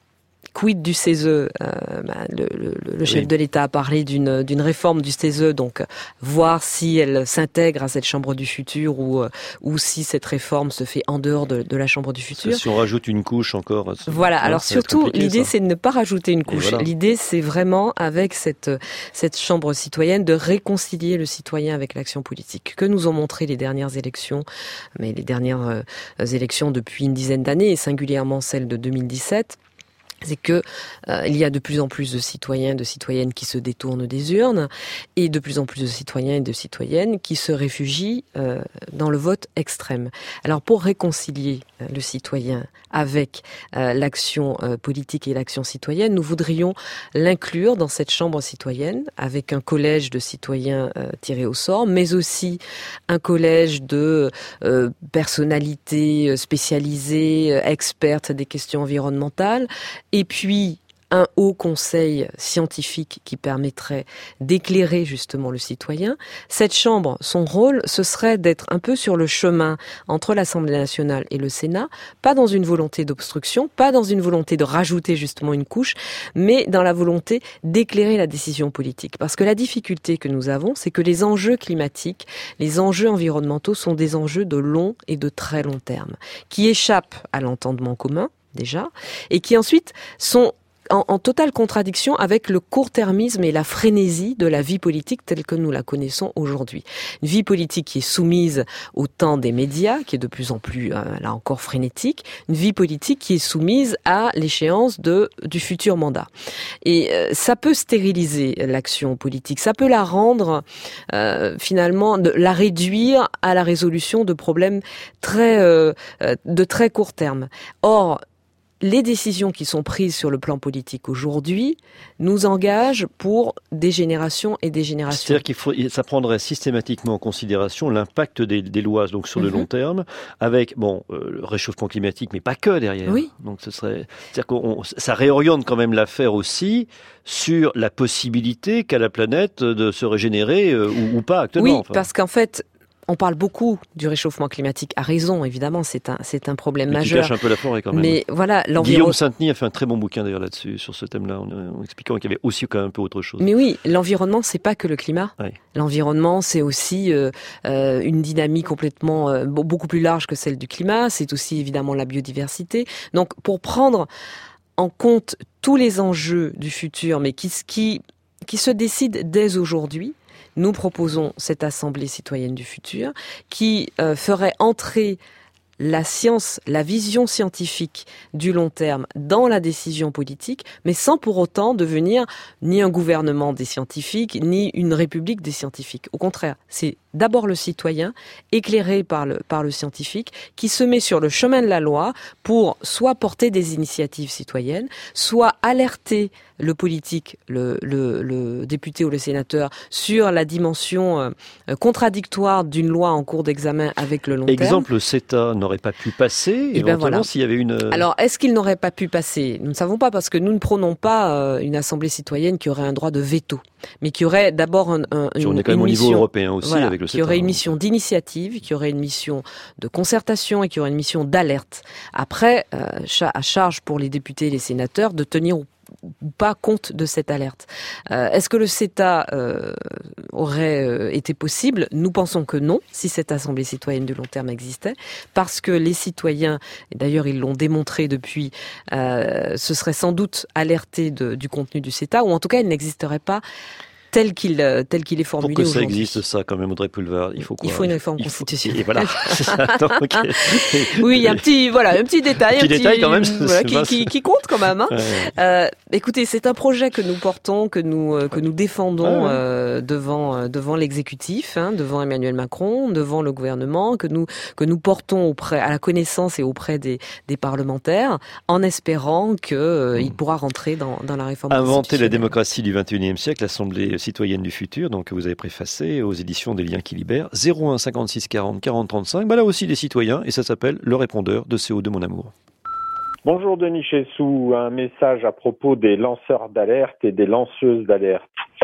Quid du C E S E, euh, bah, le, le, le chef oui. de l'État a parlé d'une, d'une réforme du C E S E, donc voir si elle s'intègre à cette Chambre du futur ou, ou si cette réforme se fait en dehors de, de la Chambre du futur. Si on rajoute une couche encore... Voilà, ouais, alors surtout, l'idée ça. c'est de ne pas rajouter une couche. Voilà. L'idée c'est vraiment, avec cette, cette Chambre citoyenne, de réconcilier le citoyen avec l'action politique, que nous ont montré les dernières élections, mais les dernières euh, élections depuis une dizaine d'années, et singulièrement celle de deux mille dix-sept. C'est que euh, il y a de plus en plus de citoyens, de citoyennes qui se détournent des urnes, et de plus en plus de citoyens et de citoyennes qui se réfugient euh, dans le vote extrême. Alors pour réconcilier euh, le citoyen avec euh, l'action euh, politique et l'action citoyenne, nous voudrions l'inclure dans cette chambre citoyenne avec un collège de citoyens euh, tirés au sort, mais aussi un collège de euh, personnalités spécialisées, euh, expertes des questions environnementales, et puis un haut conseil scientifique qui permettrait d'éclairer justement le citoyen. Cette chambre, son rôle, ce serait d'être un peu sur le chemin entre l'Assemblée nationale et le Sénat, pas dans une volonté d'obstruction, pas dans une volonté de rajouter justement une couche, mais dans la volonté d'éclairer la décision politique. Parce que la difficulté que nous avons, c'est que les enjeux climatiques, les enjeux environnementaux sont des enjeux de long et de très long terme, qui échappent à l'entendement commun, déjà, et qui ensuite sont En, en totale contradiction avec le court-termisme et la frénésie de la vie politique telle que nous la connaissons aujourd'hui. Une vie politique qui est soumise au temps des médias, qui est de plus en plus, euh, là encore, frénétique. Une vie politique qui est soumise à l'échéance de, du futur mandat. Et euh, ça peut stériliser l'action politique, ça peut la rendre, euh, finalement, de, la réduire à la résolution de problèmes très, euh, de très court terme. Or, les décisions qui sont prises sur le plan politique aujourd'hui nous engagent pour des générations et des générations. C'est-à-dire qu'il faut, ça prendrait systématiquement en considération l'impact des, des lois donc sur le mm-hmm. long terme, avec bon euh, le réchauffement climatique, mais pas que derrière. Oui. Donc ce serait, c'est-à-dire qu'on, ça réoriente quand même l'affaire aussi sur la possibilité qu'a la planète de se régénérer euh, ou, ou pas actuellement. Oui, enfin. Parce qu'en fait. On parle beaucoup du réchauffement climatique, à raison, évidemment, c'est un, c'est un problème mais majeur. Qui cache un peu la forêt quand même. Mais voilà, l'environ... Guillaume Sainteny a fait un très bon bouquin d'ailleurs là-dessus, sur ce thème-là, en, en expliquant qu'il y avait aussi quand même un peu autre chose. Mais oui, l'environnement, c'est pas que le climat. Oui. L'environnement, c'est aussi euh, euh, une dynamique complètement, euh, beaucoup plus large que celle du climat. C'est aussi évidemment la biodiversité. Donc, pour prendre en compte tous les enjeux du futur, mais qui, qui, qui se décident dès aujourd'hui, nous proposons cette Assemblée citoyenne du futur qui euh, ferait entrer la science, la vision scientifique du long terme dans la décision politique, mais sans pour autant devenir ni un gouvernement des scientifiques, ni une république des scientifiques. Au contraire, c'est d'abord le citoyen, éclairé par le, par le scientifique, qui se met sur le chemin de la loi pour soit porter des initiatives citoyennes, soit alerter le politique, le, le, le député ou le sénateur, sur la dimension euh, contradictoire d'une loi en cours d'examen avec le long terme. Exemple, le CETA n'aurait pas pu passer, et éventuellement, ben voilà. S'il y avait une... Alors, est-ce qu'il n'aurait pas pu passer ? Nous ne savons pas, parce que nous ne prônons pas euh, une assemblée citoyenne qui aurait un droit de veto, mais qui aurait d'abord un, un, une, on est quand même une au mission, niveau européen aussi, voilà, avec le CETA. Qui aurait une mission d'initiative, qui aurait une mission de concertation et qui aurait une mission d'alerte. Après, euh, à charge pour les députés et les sénateurs de tenir ou pas compte de cette alerte. Euh, est-ce que le CETA euh, aurait euh, été possible ? Nous pensons que non, si cette Assemblée citoyenne du long terme existait, parce que les citoyens, et d'ailleurs ils l'ont démontré depuis, euh, se seraient sans doute alertés de, du contenu du CETA, ou en tout cas il n'existerait pas tel qu'il tel qu'il est formulé aujourd'hui. Pour que ça aujourd'hui. existe, ça, quand même, Audrey Pulvar, il faut quoi ? Il faut une réforme il constitutionnelle. Faut... Et voilà, c'est ça. Donc, oui, il y a un petit, voilà, un petit détail, un petit, un petit détail quand même, voilà, qui, qui, qui compte quand même. Hein. Ouais. Euh, écoutez, c'est un projet que nous portons, que nous euh, que nous défendons ouais. euh, devant euh, devant l'exécutif, hein, devant Emmanuel Macron, devant le gouvernement, que nous que nous portons auprès à la connaissance et auprès des des parlementaires, en espérant que euh, il pourra rentrer dans dans la réforme. Inventer la démocratie du vingt et unième siècle, l'Assemblée citoyenne du futur. Donc, vous avez préfacé aux éditions des Liens qui libèrent, zéro un cinquante-six quarante quarante trente-cinq. Bah là aussi des citoyens, et ça s'appelle le répondeur de C O deux Mon Amour. Bonjour Denis Chessou, un message à propos des lanceurs d'alerte et des lanceuses d'alerte.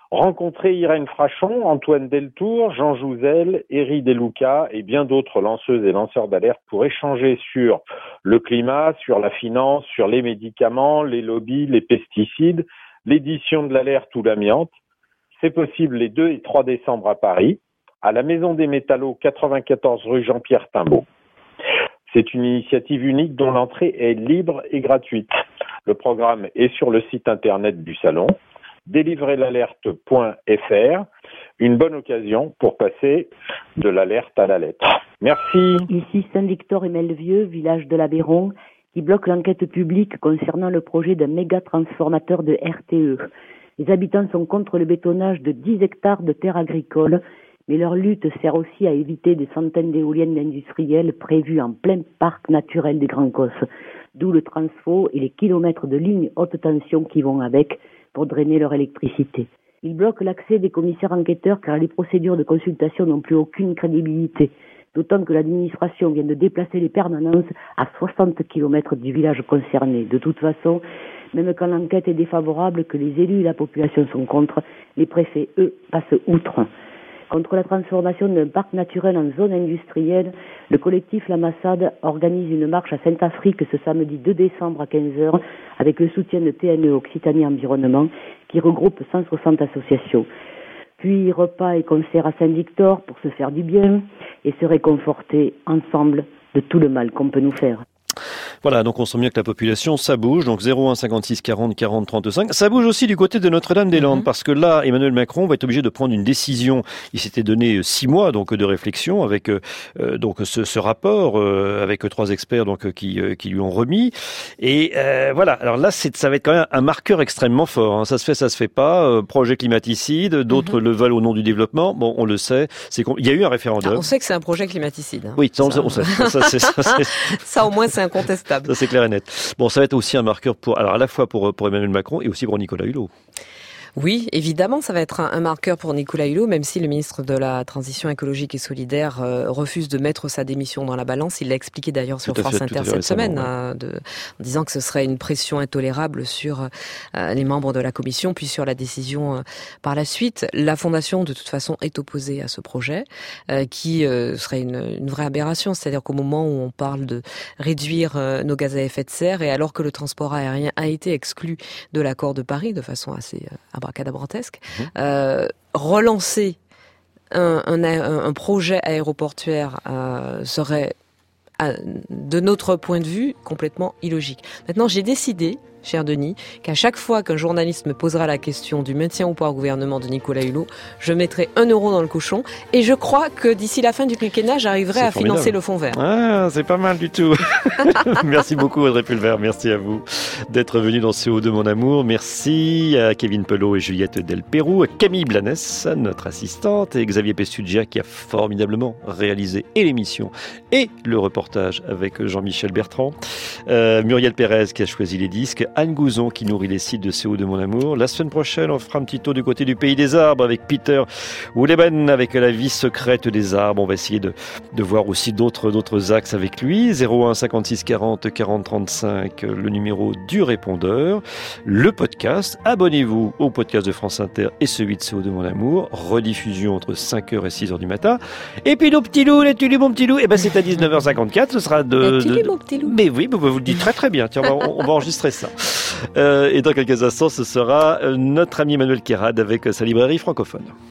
Rencontrez Irène Frachon, Antoine Deltour, Jean Jouzel, Eri Deluca et bien d'autres lanceuses et lanceurs d'alerte pour échanger sur le climat, sur la finance, sur les médicaments, les lobbies, les pesticides, l'édition de l'alerte ou l'amiante. C'est possible les deux et trois décembre à Paris, à la Maison des Métallos, quatre-vingt-quatorze rue Jean-Pierre Timbaud. C'est une initiative unique dont l'entrée est libre et gratuite. Le programme est sur le site internet du salon. délivrez l'alerte point f r, une bonne occasion pour passer de l'alerte à la lettre. Merci. Ici Saint-Victor et Melvieux, village de l'Aveyron, qui bloque l'enquête publique concernant le projet d'un méga transformateur de R T E. Les habitants sont contre le bétonnage de dix hectares de terres agricoles, mais leur lutte sert aussi à éviter des centaines d'éoliennes industrielles prévues en plein parc naturel des Grands Cosses, d'où le transfo et les kilomètres de lignes haute tension qui vont avec pour drainer leur électricité. Ils bloquent l'accès des commissaires enquêteurs car les procédures de consultation n'ont plus aucune crédibilité, d'autant que l'administration vient de déplacer les permanences à soixante kilomètres du village concerné. De toute façon, même quand l'enquête est défavorable, que les élus et la population sont contre, les préfets, eux, passent outre. Contre la transformation d'un parc naturel en zone industrielle, le collectif La Massade organise une marche à Saint-Afrique ce samedi deux décembre à quinze heures avec le soutien de T N E Occitanie Environnement qui regroupe cent soixante associations. Puis repas et concerts à Saint-Victor pour se faire du bien et se réconforter ensemble de tout le mal qu'on peut nous faire. Voilà, donc on sent bien que la population, ça bouge. Donc zéro un cinquante-six quarante quarante trente-cinq. Ça bouge aussi du côté de Notre-Dame-des-Landes, mmh. parce que là, Emmanuel Macron va être obligé de prendre une décision. Il s'était donné six mois donc de réflexion avec euh, donc ce, ce rapport euh, avec trois experts donc qui euh, qui lui ont remis. Et euh, voilà. Alors là, c'est ça va être quand même un marqueur extrêmement fort. Hein. Ça se fait, ça se fait pas. Euh, projet climaticide. D'autres mmh. le veulent au nom du développement. Bon, on le sait. C'est il y a eu un référendum. Ah, on sait que c'est un projet climaticide. Hein. Oui, ça, on, on sait. Ça, ça, c'est, ça, c'est... ça au moins c'est incontestable. Ça, c'est clair et net. Bon, ça va être aussi un marqueur pour, alors à la fois pour, pour Emmanuel Macron et aussi pour Nicolas Hulot. Oui, évidemment, ça va être un, un marqueur pour Nicolas Hulot, même si le ministre de la Transition écologique et solidaire euh, refuse de mettre sa démission dans la balance. Il l'a expliqué d'ailleurs sur France fait, Inter cette semaine, ouais. euh, de, en disant que ce serait une pression intolérable sur euh, les membres de la commission, puis sur la décision euh, par la suite. La Fondation, de toute façon, est opposée à ce projet, euh, qui euh, serait une, une vraie aberration. C'est-à-dire qu'au moment où on parle de réduire euh, nos gaz à effet de serre, et alors que le transport aérien a été exclu de l'accord de Paris de façon assez euh, abracadabrantesque, mmh. euh, relancer un, un, un projet aéroportuaire euh, serait, à, de notre point de vue, complètement illogique. Maintenant, j'ai décidé, cher Denis, qu'à chaque fois qu'un journaliste me posera la question du maintien ou pas au gouvernement de Nicolas Hulot, je mettrai un euro dans le cochon, et je crois que d'ici la fin du quinquennat, j'arriverai c'est à formidable. financer le fonds vert. Ah, c'est pas mal du tout. Merci beaucoup Audrey Pulver, merci à vous d'être venu dans C O deux Mon Amour. Merci à Kevin Pelot et Juliette Delperroux, à Camille Blanès, notre assistante, et Xavier Pestugia qui a formidablement réalisé et l'émission et le reportage avec Jean-Michel Bertrand, euh, Muriel Pérez qui a choisi les disques, Anne Gouzon qui nourrit les sites de C O deux Mon Amour. La semaine prochaine, on fera un petit tour du côté du Pays des Arbres avec Peter Wohleben, avec la vie secrète des arbres. On va essayer de, de voir aussi d'autres, d'autres axes avec lui. zéro un cinquante-six quarante quarante trente-cinq, le numéro du répondeur. Le podcast. Abonnez-vous au podcast de France Inter et celui de C O deux Mon Amour. Rediffusion entre cinq heures et six heures du matin. Et puis nos petits loups, les tulus, mon petit loup, eh ben c'est à dix-neuf heures cinquante-quatre. Ce sera de. Les tulus, mon petit loup. Mais oui, vous le dites très très bien. Tiens, on va, on va enregistrer ça. Euh, et dans quelques instants, ce sera notre ami Emmanuel Kérad avec sa librairie francophone.